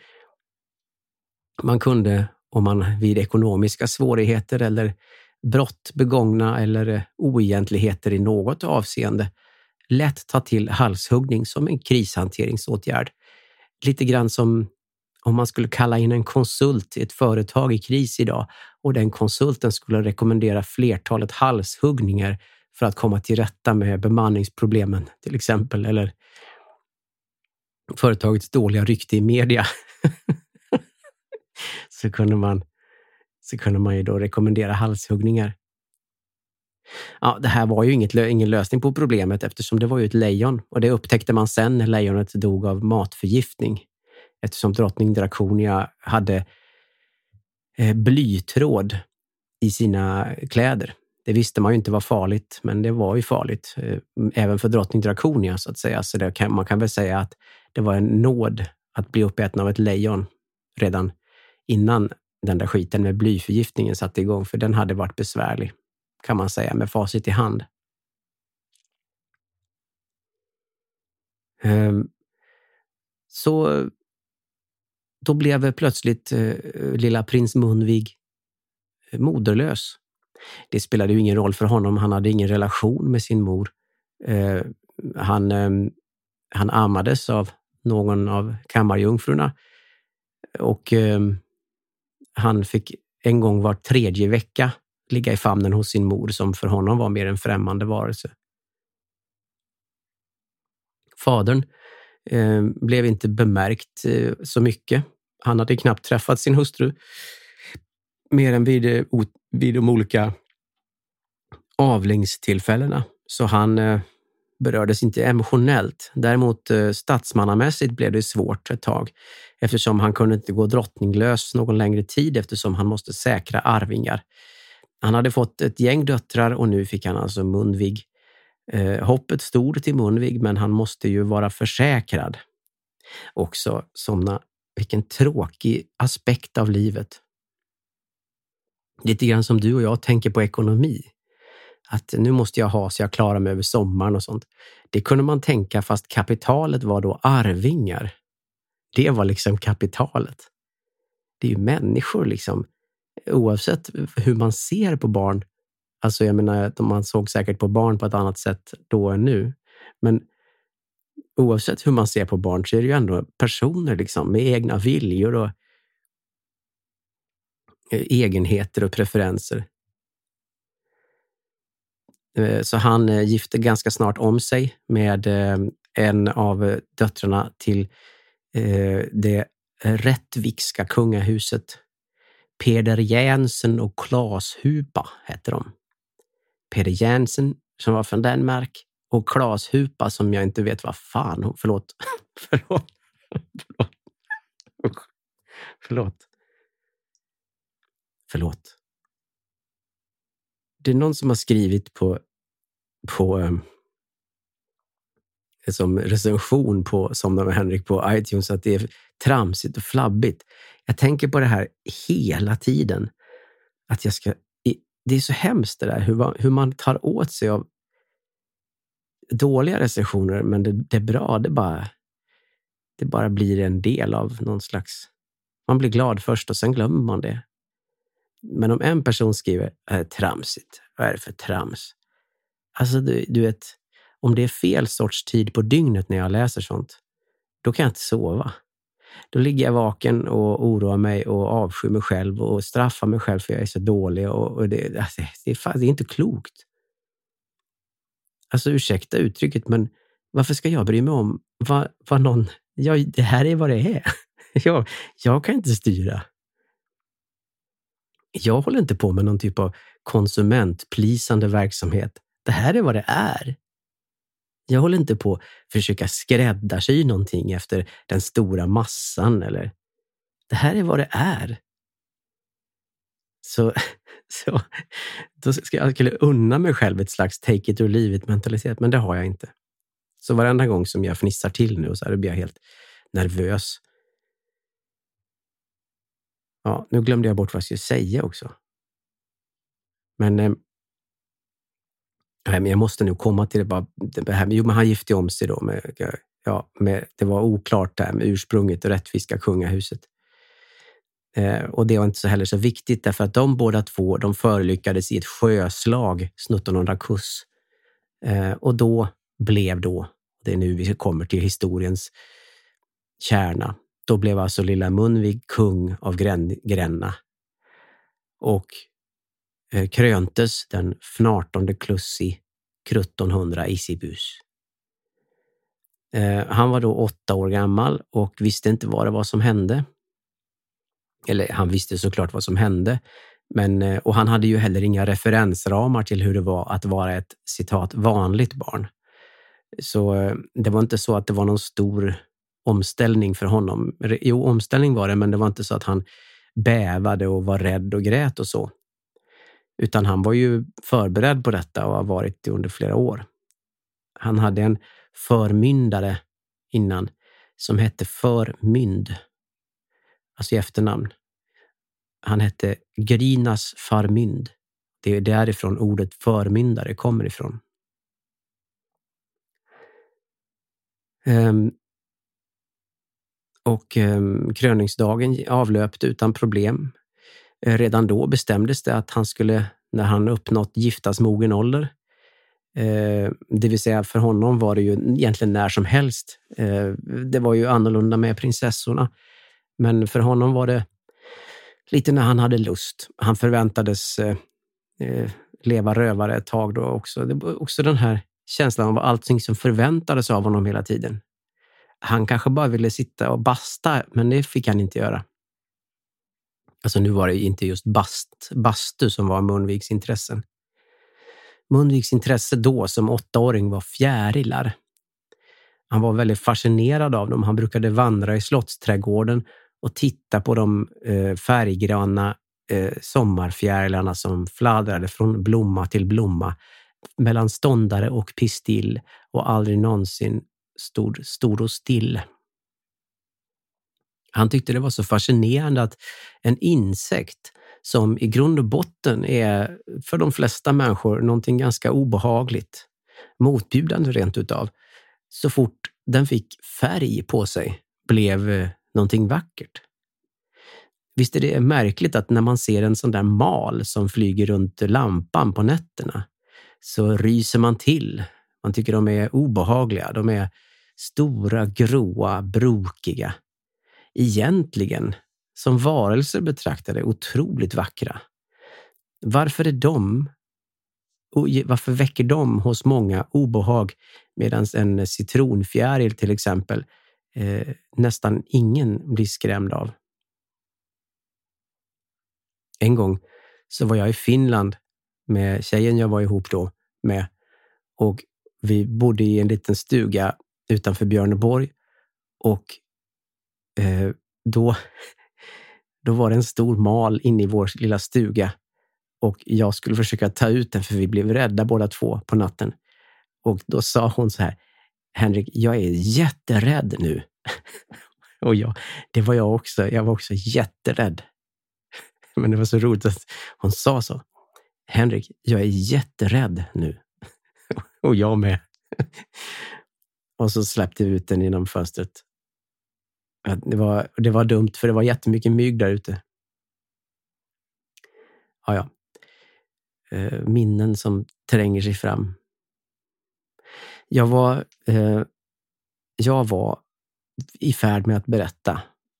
Man kunde, om man vid ekonomiska svårigheter eller brott begångna eller oegentligheter i något avseende, lätt ta till halshuggning som en krishanteringsåtgärd. Lite grann som om man skulle kalla in en konsult till ett företag i kris idag, och den konsulten skulle rekommendera flertalet halshuggningar för att komma till rätta med bemanningsproblemen till exempel, eller företagets dåliga rykte i media. så kunde man så kunde man ju då rekommendera halshuggningar. Ja, det här var ju inget, ingen lösning på problemet eftersom det var ju ett lejon. Och det upptäckte man sen när lejonet dog av matförgiftning. Eftersom drottning Draconia hade eh, blytråd i sina kläder. Det visste man ju inte var farligt, men det var ju farligt. Eh, även för drottning Draconia så att säga. Så det kan, man kan väl säga att det var en nåd att bli uppäten av ett lejon redan innan den där skiten med blyförgiftningen satte igång. För den hade varit besvärlig, kan man säga, med facit i hand. Um, så då blev plötsligt uh, lilla prins Munvig moderlös. Det spelade ju ingen roll för honom. Han hade ingen relation med sin mor. Uh, han, um, han ammades av någon av kammarjungfrurna. Och um, han fick en gång var tredje vecka ligga i famnen hos sin mor som för honom var mer en främmande varelse. Fadern eh, blev inte bemärkt eh, så mycket. Han hade knappt träffat sin hustru mer än vid, vid de olika avlingstillfällena. Så han eh, berördes inte emotionellt. Däremot eh, statsmannamässigt blev det svårt ett tag eftersom han kunde inte gå drottninglös någon längre tid eftersom han måste säkra arvingar. Han hade fått ett gäng döttrar och nu fick han alltså Munvig. Eh, hoppet stod till Munvig men han måste ju vara försäkrad. Också såna, vilken tråkig aspekt av livet. Lite grann som du och jag tänker på ekonomi. Att nu måste jag ha så jag klarar mig över sommaren och sånt. Det kunde man tänka fast kapitalet var då arvingar. Det var liksom kapitalet. Det är ju människor liksom. Oavsett hur man ser på barn. Alltså jag menar, man såg säkert på barn på ett annat sätt då än nu. Men oavsett hur man ser på barn så är det ju ändå personer liksom med egna viljor och egenheter och preferenser. Så han gifte ganska snart om sig med en av döttrarna till det rättvikska kungahuset. Peder Jensen och Claes Hupa hette de. Peder Jensen som var från Danmark och Claes Hupa som jag inte vet vad fan, förlåt. förlåt. förlåt. Förlåt. Förlåt. Det är någon som har skrivit på på um, som recension på Somna med Henrik på iTunes att det är tramsigt och flabbigt. Jag tänker på det här hela tiden. Att jag ska... Det är så hemskt det där. Hur, hur man tar åt sig av dåliga recensioner. Men det, det är bra. Det bara, det bara blir en del av någon slags... Man blir glad först och sen glömmer man det. Men om en person skriver äh, tramsigt. Vad är det för trams? Alltså du, du vet... Om det är fel sorts tid på dygnet när jag läser sånt. Då kan jag inte sova. Då ligger jag vaken och oroar mig och avskyr mig själv och straffar mig själv för jag är så dålig. Och, och det, alltså, det, är fan, det är inte klokt. Alltså ursäkta uttrycket, men varför ska jag bry mig om vad, vad någon... Ja, det här är vad det är. jag, jag kan inte styra. Jag håller inte på med någon typ av konsumentplisande verksamhet. Det här är vad det är. Jag håller inte på att försöka skräddarsy någonting efter den stora massan. Eller det här är vad det är. Så, så då ska jag skulle unna mig själv ett slags take it or leave it mentalitet. Men det har jag inte. Så varenda gång som jag fnissar till nu och så här, då blir jag helt nervös. Ja, nu glömde jag bort vad jag skulle säga också. Men... Eh, Nej, men jag måste nu komma till det bara det här. Jo, men han gifte om sig då med, ja, med, det var oklart där med ursprunget och rättviska kungahuset. Eh, och det var inte så heller så viktigt därför att de båda två, de förolyckades i ett sjöslag sjuttonhundra kuss. Eh, och då blev då, det är nu vi kommer till historiens kärna, då blev alltså lilla Munvig kung av Grän, Gränna. Och kröntes den artonde klussi sjuttonhundra i Sibus. Eh, han var då åtta år gammal och visste inte vad det var som hände. Eller han visste såklart vad som hände. Men, och han hade ju heller inga referensramar till hur det var att vara ett citat vanligt barn. Så det var inte så att det var någon stor omställning för honom. Jo, omställning var det, men det var inte så att han bävade och var rädd och grät och så. Utan han var ju förberedd på detta och har varit det under flera år. Han hade en förmyndare innan som hette Förmynd. Alltså i efternamn. Han hette Grinas Förmynd. Det är därifrån ordet förmyndare kommer ifrån. Um, och um, kröningsdagen avlöpte utan problem. Uh, redan då bestämdes det att han skulle, när han uppnått giftasmogen ålder, uh, det vill säga för honom var det ju egentligen när som helst. Uh, det var ju annorlunda med prinsessorna. Men för honom var det lite när han hade lust. Han förväntades uh, uh, leva rövare ett tag då också. Det var också den här känslan av allting som förväntades av honom hela tiden. Han kanske bara ville sitta och basta, men det fick han inte göra. Alltså nu var det inte just bast, bastu som var Munvigs intressen. Munvigs intresse då som åttaåring var fjärilar. Han var väldigt fascinerad av dem. Han brukade vandra i slottsträdgården och titta på de eh, färggrana eh, sommarfjärilarna som fladdrade från blomma till blomma mellan ståndare och pistill och aldrig någonsin stod, stod och still. Han tyckte det var så fascinerande att en insekt som i grund och botten är för de flesta människor någonting ganska obehagligt, motbjudande rent utav, så fort den fick färg på sig blev någonting vackert. Visst är det märkligt att när man ser en sån där mal som flyger runt lampan på nätterna så ryser man till. Man tycker de är obehagliga. De är stora, gråa, brokiga. Egentligen, som varelser betraktade, otroligt vackra. Varför är de, varför väcker de hos många obehag medan en citronfjäril till exempel eh, nästan ingen blir skrämd av? En gång så var jag i Finland med tjejen jag var ihop då med, och vi bodde i en liten stuga utanför Björneborg, och eh, då, då var det en stor mal inne i vår lilla stuga och jag skulle försöka ta ut den för vi blev rädda båda två på natten. Och då sa hon så här: Henrik, jag är jätterädd nu. Och jag, det var jag också. Jag var också jätterädd. Men det var så roligt att hon sa så. Henrik, jag är jätterädd nu. Och jag med. Och så släppte vi ut den genom fönstret. Det var, det var dumt för det var jättemycket mygg där ute. Ja, ja. Minnen som tränger sig fram. Jag var, eh, jag var i färd med att berätta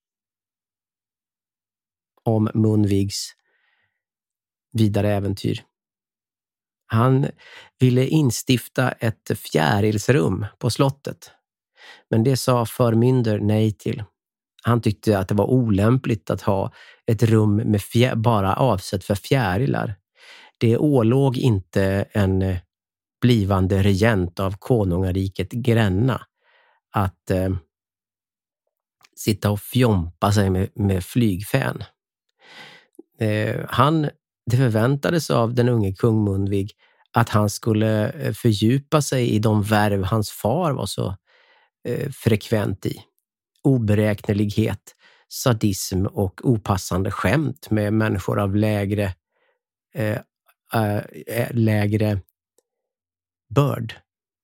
om Munvigs vidare äventyr. Han ville instifta ett fjärilsrum på slottet. Men det sa förmynder nej till. Han tyckte att det var olämpligt att ha ett rum med fjär, bara avsett för fjärilar. Det ålåg inte en blivande regent av konungariket Gränna att eh, sitta och fjompa sig med, med flygfän. Eh, han, det förväntades av den unge kung Munvig att han skulle fördjupa sig i de värv hans far var så eh, frekvent i. Oberäknelighet, sadism och opassande skämt med människor av lägre eh, äh, lägre börd.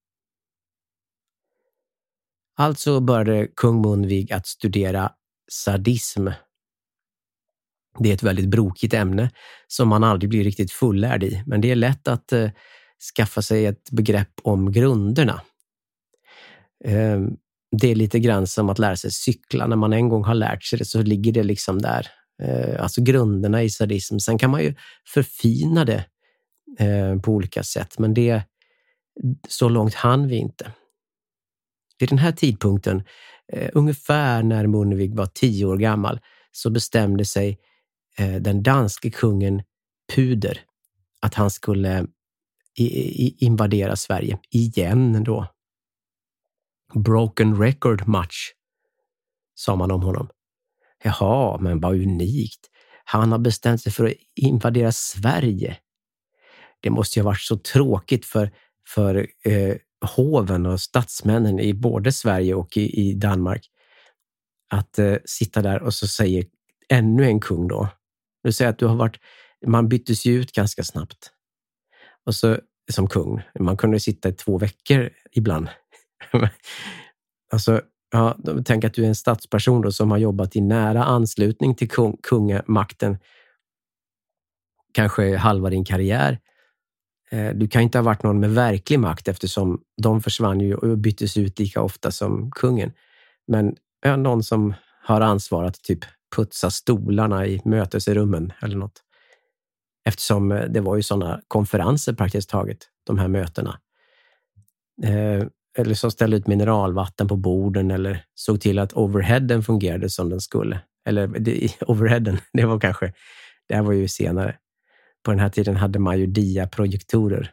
Alltså började kung Munvig att studera sadism. Det är ett väldigt brokigt ämne som man aldrig blir riktigt fullärd i. Men det är lätt att eh, skaffa sig ett begrepp om grunderna. Eh, det är lite grann som att lära sig cykla. När man en gång har lärt sig det så ligger det liksom där. Eh, alltså grunderna i sadism. Sen kan man ju förfina det eh, på olika sätt. Men det så långt hann vi inte. Vid den här tidpunkten, eh, ungefär när Munvig var tio år gammal, så bestämde sig eh, den danske kungen Puder att han skulle i, i, invadera Sverige igen då. Broken record match, sa man om honom. Jaha, men vad unikt. Han har bestämt sig för att invadera Sverige. Det måste ju ha varit så tråkigt för, för eh, hoven och statsmännen i både Sverige och i, i Danmark att eh, sitta där och så säger ännu en kung då. Du säger att du har varit, man byttes ju ut ganska snabbt. Och så som kung, man kunde sitta i två veckor ibland. Alltså, ja, tänk att du är en statsperson då, som har jobbat i nära anslutning till kung, kungamakten kanske halva din karriär. Eh, du kan inte ha varit någon med verklig makt eftersom de försvann ju och byttes ut lika ofta som kungen. Men ja, någon som har ansvar att typ putsa stolarna i mötesrummen eller något. Eftersom det var ju sådana konferenser praktiskt taget, de här mötena. Eh, eller som ställde ut mineralvatten på borden eller såg till att overheaden fungerade som den skulle. Eller det, overheaden, det var kanske, det här var ju senare. På den här tiden hade man ju diaprojektorer.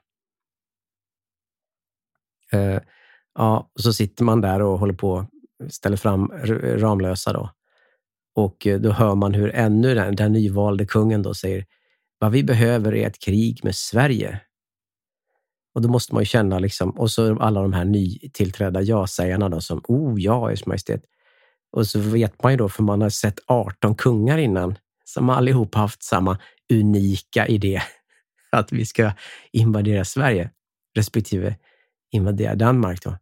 Eh, ja, och så sitter man där och håller på ställer fram Ramlösa då. Och då hör man hur ännu den, den nyvalde kungen då säger vad vi behöver är ett krig med Sverige. Och då måste man ju känna liksom, och så alla de här nytillträdda ja-sägarna då som, oh ja, Ers Majestät. Och så vet man ju då, för man har sett arton kungar innan, som allihop haft samma unika idé att vi ska invadera Sverige, respektive invadera Danmark då.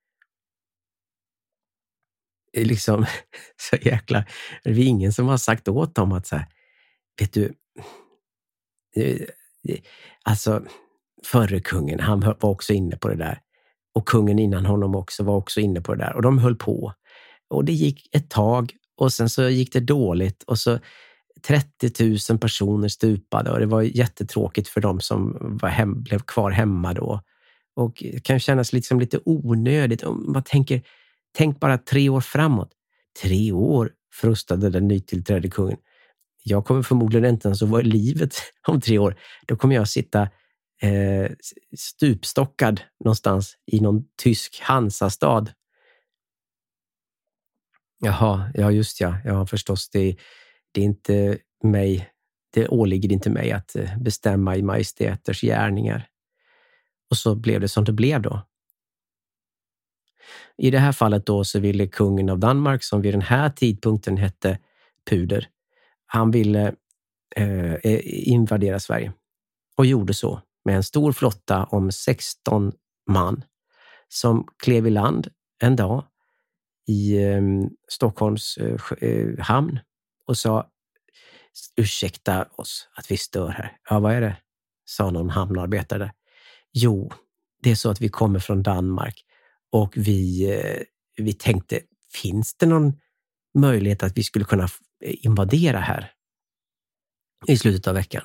Det är liksom så jäkla, det är ingen som har sagt åt dem att så här, vet du, alltså förre kungen, han var också inne på det där. Och kungen innan honom också var också inne på det där. Och de höll på. Och det gick ett tag och sen så gick det dåligt. Och så trettio tusen personer stupade och det var jättetråkigt för dem som var hem, blev kvar hemma då. Och det kan kännas liksom lite onödigt. Om man tänker, tänk bara tre år framåt. Tre år, frustade den nytillträdde kungen. Jag kommer förmodligen inte ens att vara i livet om tre år. Då kommer jag sitta eh, stupstockad någonstans i någon tysk Hansastad. Jaha, ja just ja. Ja förstås, det, det är inte mig, det åligger inte mig att bestämma i majestäters gärningar. Och så blev det som det blev då. I det här fallet då så ville kungen av Danmark, som vid den här tidpunkten hette Puder, han ville eh, invadera Sverige. Och gjorde så med en stor flotta om sexton man som klev i land en dag i eh, Stockholms eh, hamn och sa, ursäkta oss att vi stör här. Ja, vad är det? Sa någon hamnarbetare. Jo, det är så att vi kommer från Danmark och vi, eh, vi tänkte, finns det någon möjlighet att vi skulle kunna invadera här i slutet av veckan?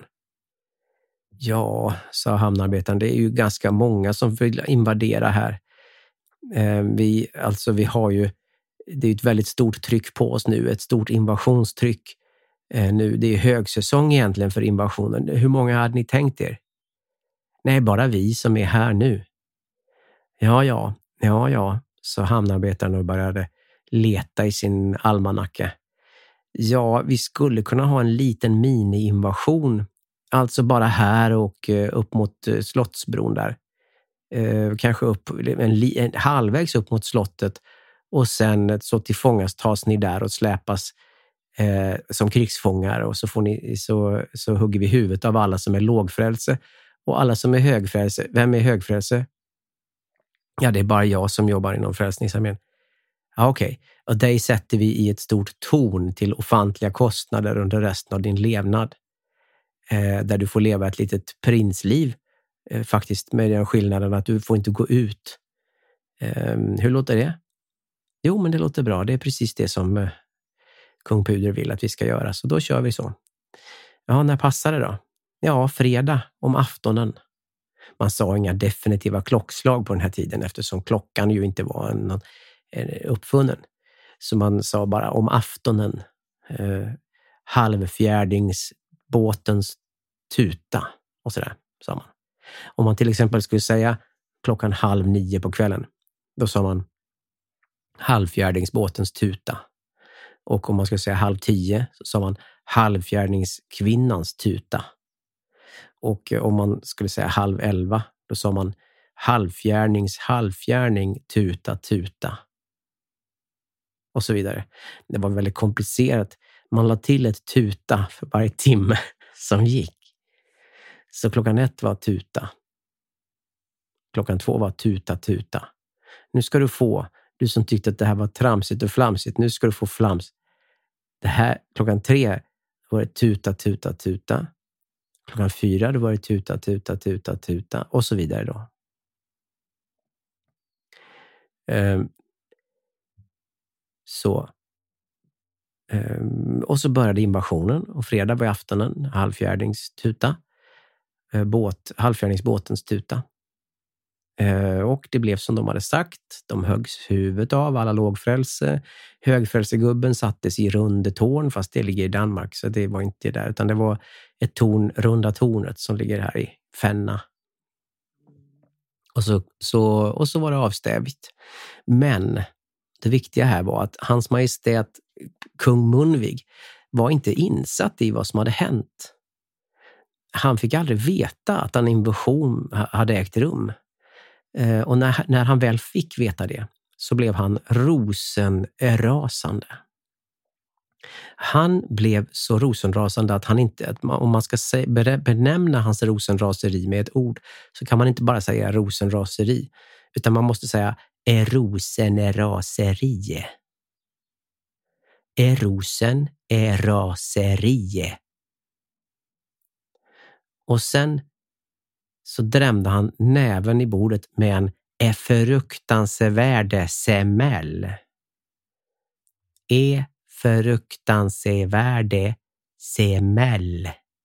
Ja, sa hamnarbetaren, det är ju ganska många som vill invadera här. Eh, vi, alltså vi har ju, det är ett väldigt stort tryck på oss nu, ett stort invasionstryck eh, nu. Det är högsäsong egentligen för invasionen. Hur många hade ni tänkt er? Nej, bara vi som är här nu. Ja, ja, ja, ja, så hamnarbetaren och började leta i sin almanacka. Ja, vi skulle kunna ha en liten mini-invasion. Alltså bara här och uh, upp mot uh, Slottsbron där. Uh, kanske upp, en, en, halvvägs upp mot slottet. Och sen så tillfångas tas ni där och släpas uh, som krigsfångar. Och så, får ni, så, så hugger vi huvudet av alla som är lågfrälse. Och alla som är högfrälse. Vem är högfrälse? Ja, det är bara jag som jobbar inom frälsningsarmén. Ja, okej. Okay. Och dig sätter vi i ett stort torn till ofantliga kostnader under resten av din levnad. Eh, där du får leva ett litet prinsliv. Eh, faktiskt med den skillnaden att du får inte gå ut. Eh, hur låter det? Jo, men det låter bra. Det är precis det som eh, kung Puder vill att vi ska göra. Så då kör vi så. Ja, när passar det då? Ja, fredag om aftonen. Man sa inga definitiva klockslag på den här tiden eftersom klockan ju inte var en, en uppfunnen. Så man sa bara om aftonen. Eh, halvfjärdings båtens tuta och sådär, sa man. Om man till exempel skulle säga klockan halv nio på kvällen, då sa man halvfjärdingsbåtens tuta. Och om man skulle säga halv tio så sa man halvfjärdigskvinnans tuta. Och om man skulle säga halv elva, då sa man halvfjärnings halvfjärning tuta tuta. Och så vidare. Det var väldigt komplicerat. Man la till ett tuta för varje timme som gick. Så klockan ett var tuta. Klockan två var tuta tuta. Nu ska du få, du som tyckte att det här var tramsigt och flamsigt, nu ska du få flams. Det här, klockan tre var det tuta tuta tuta. Klockan fyra då var det tuta tuta tuta tuta och så vidare då. Um, så um, och så började invasionen och fredag var aftonen halvfjärdingstuta. Uh, båt, halvfjärdingsbåtens tuta. Uh, och det blev som de hade sagt. De höggs huvudet av, alla lågfrälse. Högfrälsegubben sattes i Rundetorn, fast det ligger i Danmark så det var inte där, utan det var ett torn, Runda tornet som ligger här i Fenna. Och så, så, och så var det avstävigt. Men det viktiga här var att hans majestät kung Munvig var inte insatt i vad som hade hänt. Han fick aldrig veta att en invasion hade ägt rum. Eh, och när, när han väl fick veta det så blev han rosenrasande. Han blev så rosenrasande att han inte, att man, om man ska säga, benämna hans rosenraseri med ett ord, så kan man inte bara säga rosenraseri, utan man måste säga erosenraserie. Erosen är raserie. Och sen så drämde han näven i bordet med en är fruktansvärde semmel. Är fruktansvärde semmel.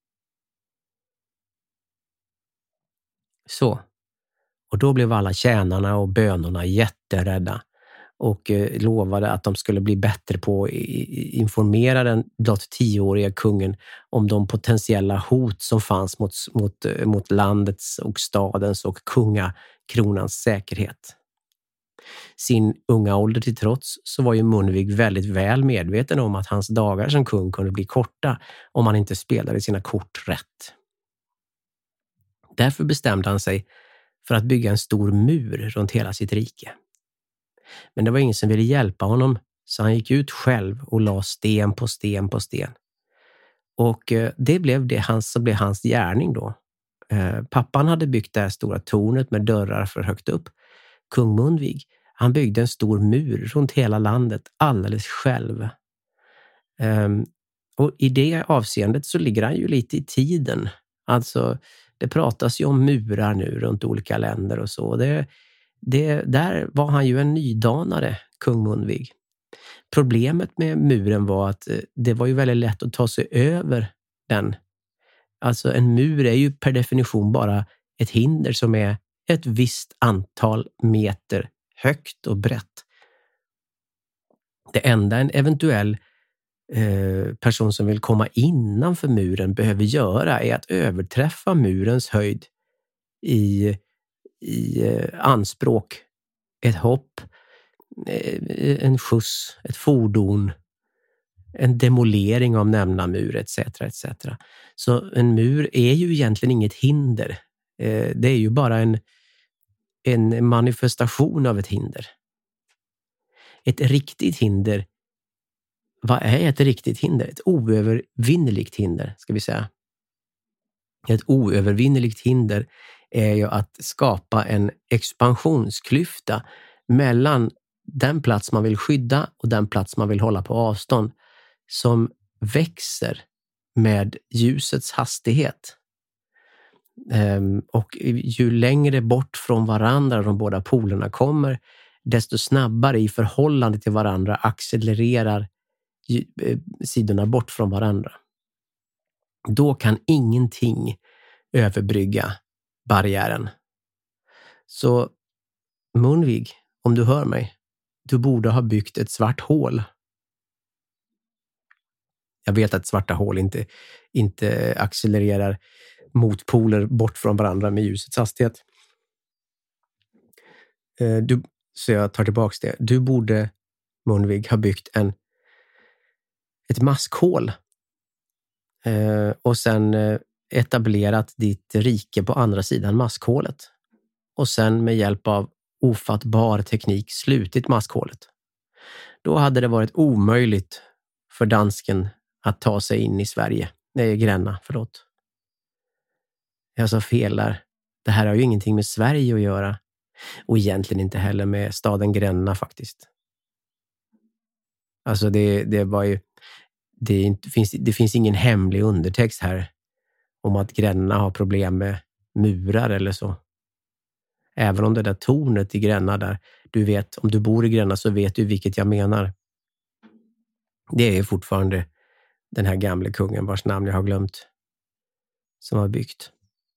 Så. Och då blev alla tjänarna och bönorna jätterädda och eh, lovade att de skulle bli bättre på att informera den blott tioåriga kungen om de potentiella hot som fanns mot, mot, mot landets och stadens och kungakronans säkerhet. Sin unga ålder till trots så var ju Munvig väldigt väl medveten om att hans dagar som kung kunde bli korta om han inte spelade sina kort rätt. Därför bestämde han sig för att bygga en stor mur runt hela sitt rike. Men det var ingen som ville hjälpa honom, så han gick ut själv och la sten på sten på sten. Och det blev det hans, så blev hans gärning då. Eh, pappan hade byggt det här stora tornet med dörrar för högt upp. Kung Munvig, han byggde en stor mur runt hela landet alldeles själv. Eh, och i det avseendet så ligger han ju lite i tiden. Alltså, det pratas ju om murar nu runt olika länder och så. Det Det, där var han ju en nydanare, kung Munvig. Problemet med muren var att det var ju väldigt lätt att ta sig över den. Alltså en mur är ju per definition bara ett hinder som är ett visst antal meter högt och brett. Det enda en eventuell eh, person som vill komma innanför muren behöver göra är att överträffa murens höjd i i anspråk, ett hopp, en skjuts, ett fordon, en demolering av nämnda mur et cetera et cetera. Så en mur är ju egentligen inget hinder. Det är ju bara en, en manifestation av ett hinder. Ett riktigt hinder, vad är ett riktigt hinder? Ett oövervinneligt hinder, ska vi säga. Ett oövervinneligt hinder är ju att skapa en expansionsklyfta mellan den plats man vill skydda och den plats man vill hålla på avstånd, som växer med ljusets hastighet. Ehm, och ju längre bort från varandra de båda polerna kommer, desto snabbare i förhållande till varandra accelererar sidorna bort från varandra. Då kan ingenting överbrygga barriären. Så Munvig, om du hör mig, du borde ha byggt ett svart hål. Jag vet att svarta hål inte, inte accelererar motpoler bort från varandra med ljusets hastighet. Eh, du, så jag tar tillbaka det. Du borde, Munvig, ha byggt en, ett maskhål eh, och sen eh, etablerat ditt rike på andra sidan maskhålet. Och sen med hjälp av ofattbar teknik slutit maskhålet. Då hade det varit omöjligt för dansken att ta sig in i Sverige. Nej, Gränna, förlåt. Jag sa fel där. Det här har ju ingenting med Sverige att göra. Och egentligen inte heller med staden Gränna faktiskt. Alltså det, det var ju... Det, är inte, finns, det finns ingen hemlig undertext här om att Gränna har problem med murar eller så. Även om det där tornet i Gränna där, du vet, om du bor i Gränna så vet du vilket jag menar. Det är fortfarande den här gamla kungen vars namn jag har glömt som har byggt.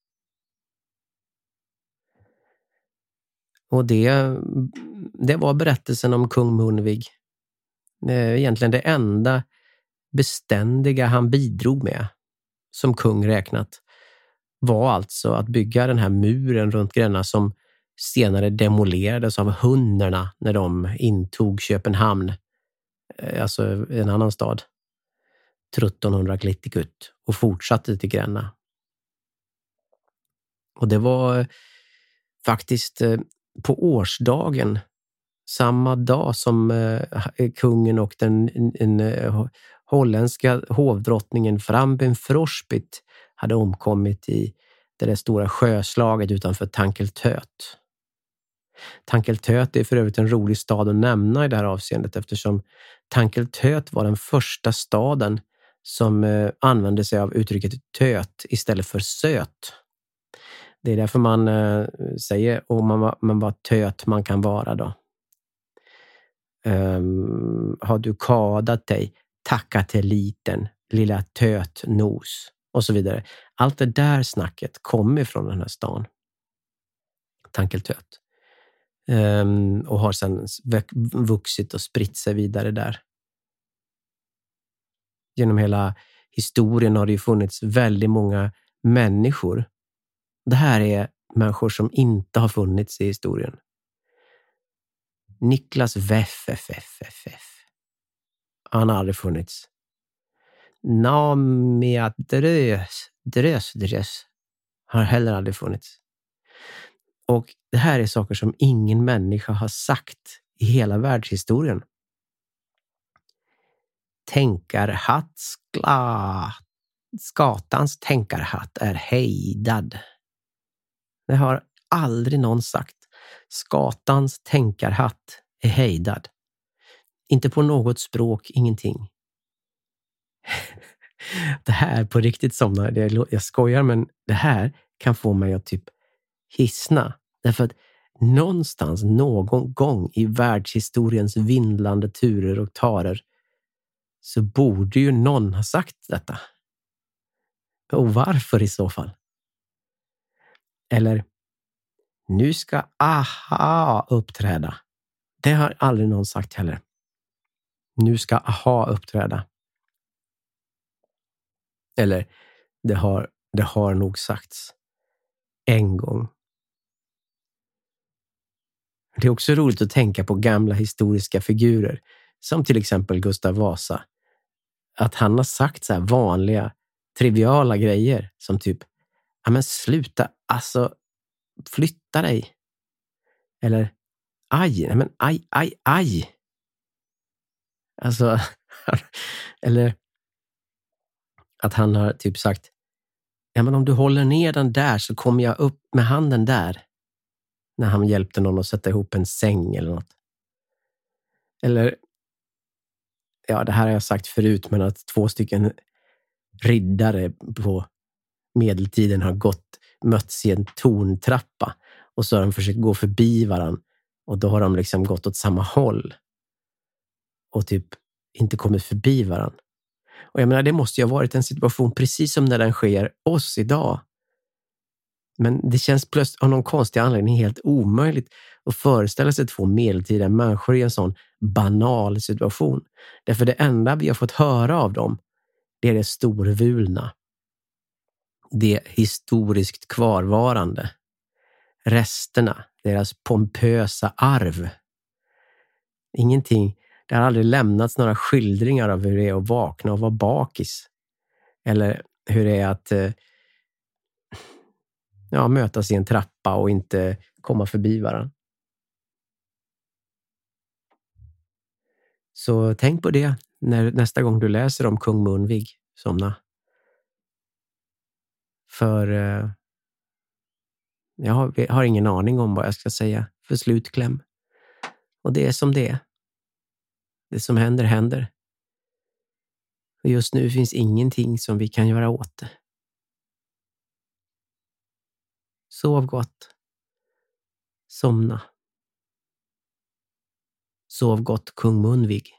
Och det, det var berättelsen om kung Munvig. Egentligen det enda beständiga han bidrog med som kung räknat var alltså att bygga den här muren runt Gränna som senare demolerades av hundarna när de intog Köpenhamn, alltså en annan stad, trettonhundra Glittikut, och fortsatte till Gränna. Och det var faktiskt på årsdagen, samma dag som kungen och den, den holländska hovdrottningen Framben Froschbit hade omkommit i det där stora sjöslaget utanför Tankeltöt. Tankeltöt är för övrigt en rolig stad att nämna i det här avseendet eftersom Tankeltöt var den första staden som eh, använde sig av uttrycket töt istället för söt. Det är därför man eh, säger om man, man var töt man kan vara då. Um, har du kadat dig? Tacka till liten, lilla tötnos och så vidare. Allt det där snacket kommer från den här stan. Tankeltöt. Um, och har sedan vuxit och spritt sig vidare där. Genom hela historien har det ju funnits väldigt många människor. Det här är människor som inte har funnits i historien. Niklas Weff, F, F, F, F. Han har aldrig funnits. Namia Drös, Drös, Drös har heller aldrig funnits. Och det här är saker som ingen människa har sagt i hela världshistorien. Tänkarhatt, skla, skatans tänkarhatt är hejdad. Det har aldrig någon sagt. Skatans tänkarhatt är hejdad. Inte på något språk, ingenting. Det här på riktigt somnar, jag skojar, men det här kan få mig att typ hissna. Därför att någonstans, någon gång i världshistoriens vindlande turer och tarer så borde ju någon ha sagt detta. Och varför i så fall? Eller, nu ska aha uppträda. Det har aldrig någon sagt heller. Nu ska aha uppträda. Eller, det har, det har nog sagts en gång. Det är också roligt att tänka på gamla historiska figurer. Som till exempel Gustav Vasa. Att han har sagt så här vanliga, triviala grejer. Som typ, ja men sluta, alltså flytta dig. Eller, aj, nej men aj, aj, aj. Alltså, eller att han har typ sagt, ja men om du håller ner den där så kommer jag upp med handen där. När han hjälpte någon att sätta ihop en säng eller något. Eller, ja det här har jag sagt förut, men att två stycken riddare på medeltiden har gått, mötts i en torntrappa. Och så har de försökt gå förbi varann. Och då har de liksom gått åt samma håll. Och typ inte kommit förbi varann. Och jag menar, det måste ju ha varit en situation precis som när den sker oss idag. Men det känns plötsligt av någon konstig anledning helt omöjligt att föreställa sig två medeltida människor i en sån banal situation. Därför det enda vi har fått höra av dem, det är det storvulna. det historiskt kvarvarande. Resterna, deras pompösa arv. Ingenting, det har aldrig lämnats några skildringar av hur det är att vakna och vara bakis. Eller hur det är att eh, ja, mötas i en trappa och inte komma förbi varandra. Så tänk på det när, nästa gång du läser om kung Munvig, Somna. För eh, jag har, har ingen aning om vad jag ska säga för slutkläm. Och det är som det är. Det som händer, händer. Och just nu finns ingenting som vi kan göra åt det. Sov gott. Somna. Sov gott, kung Munvig.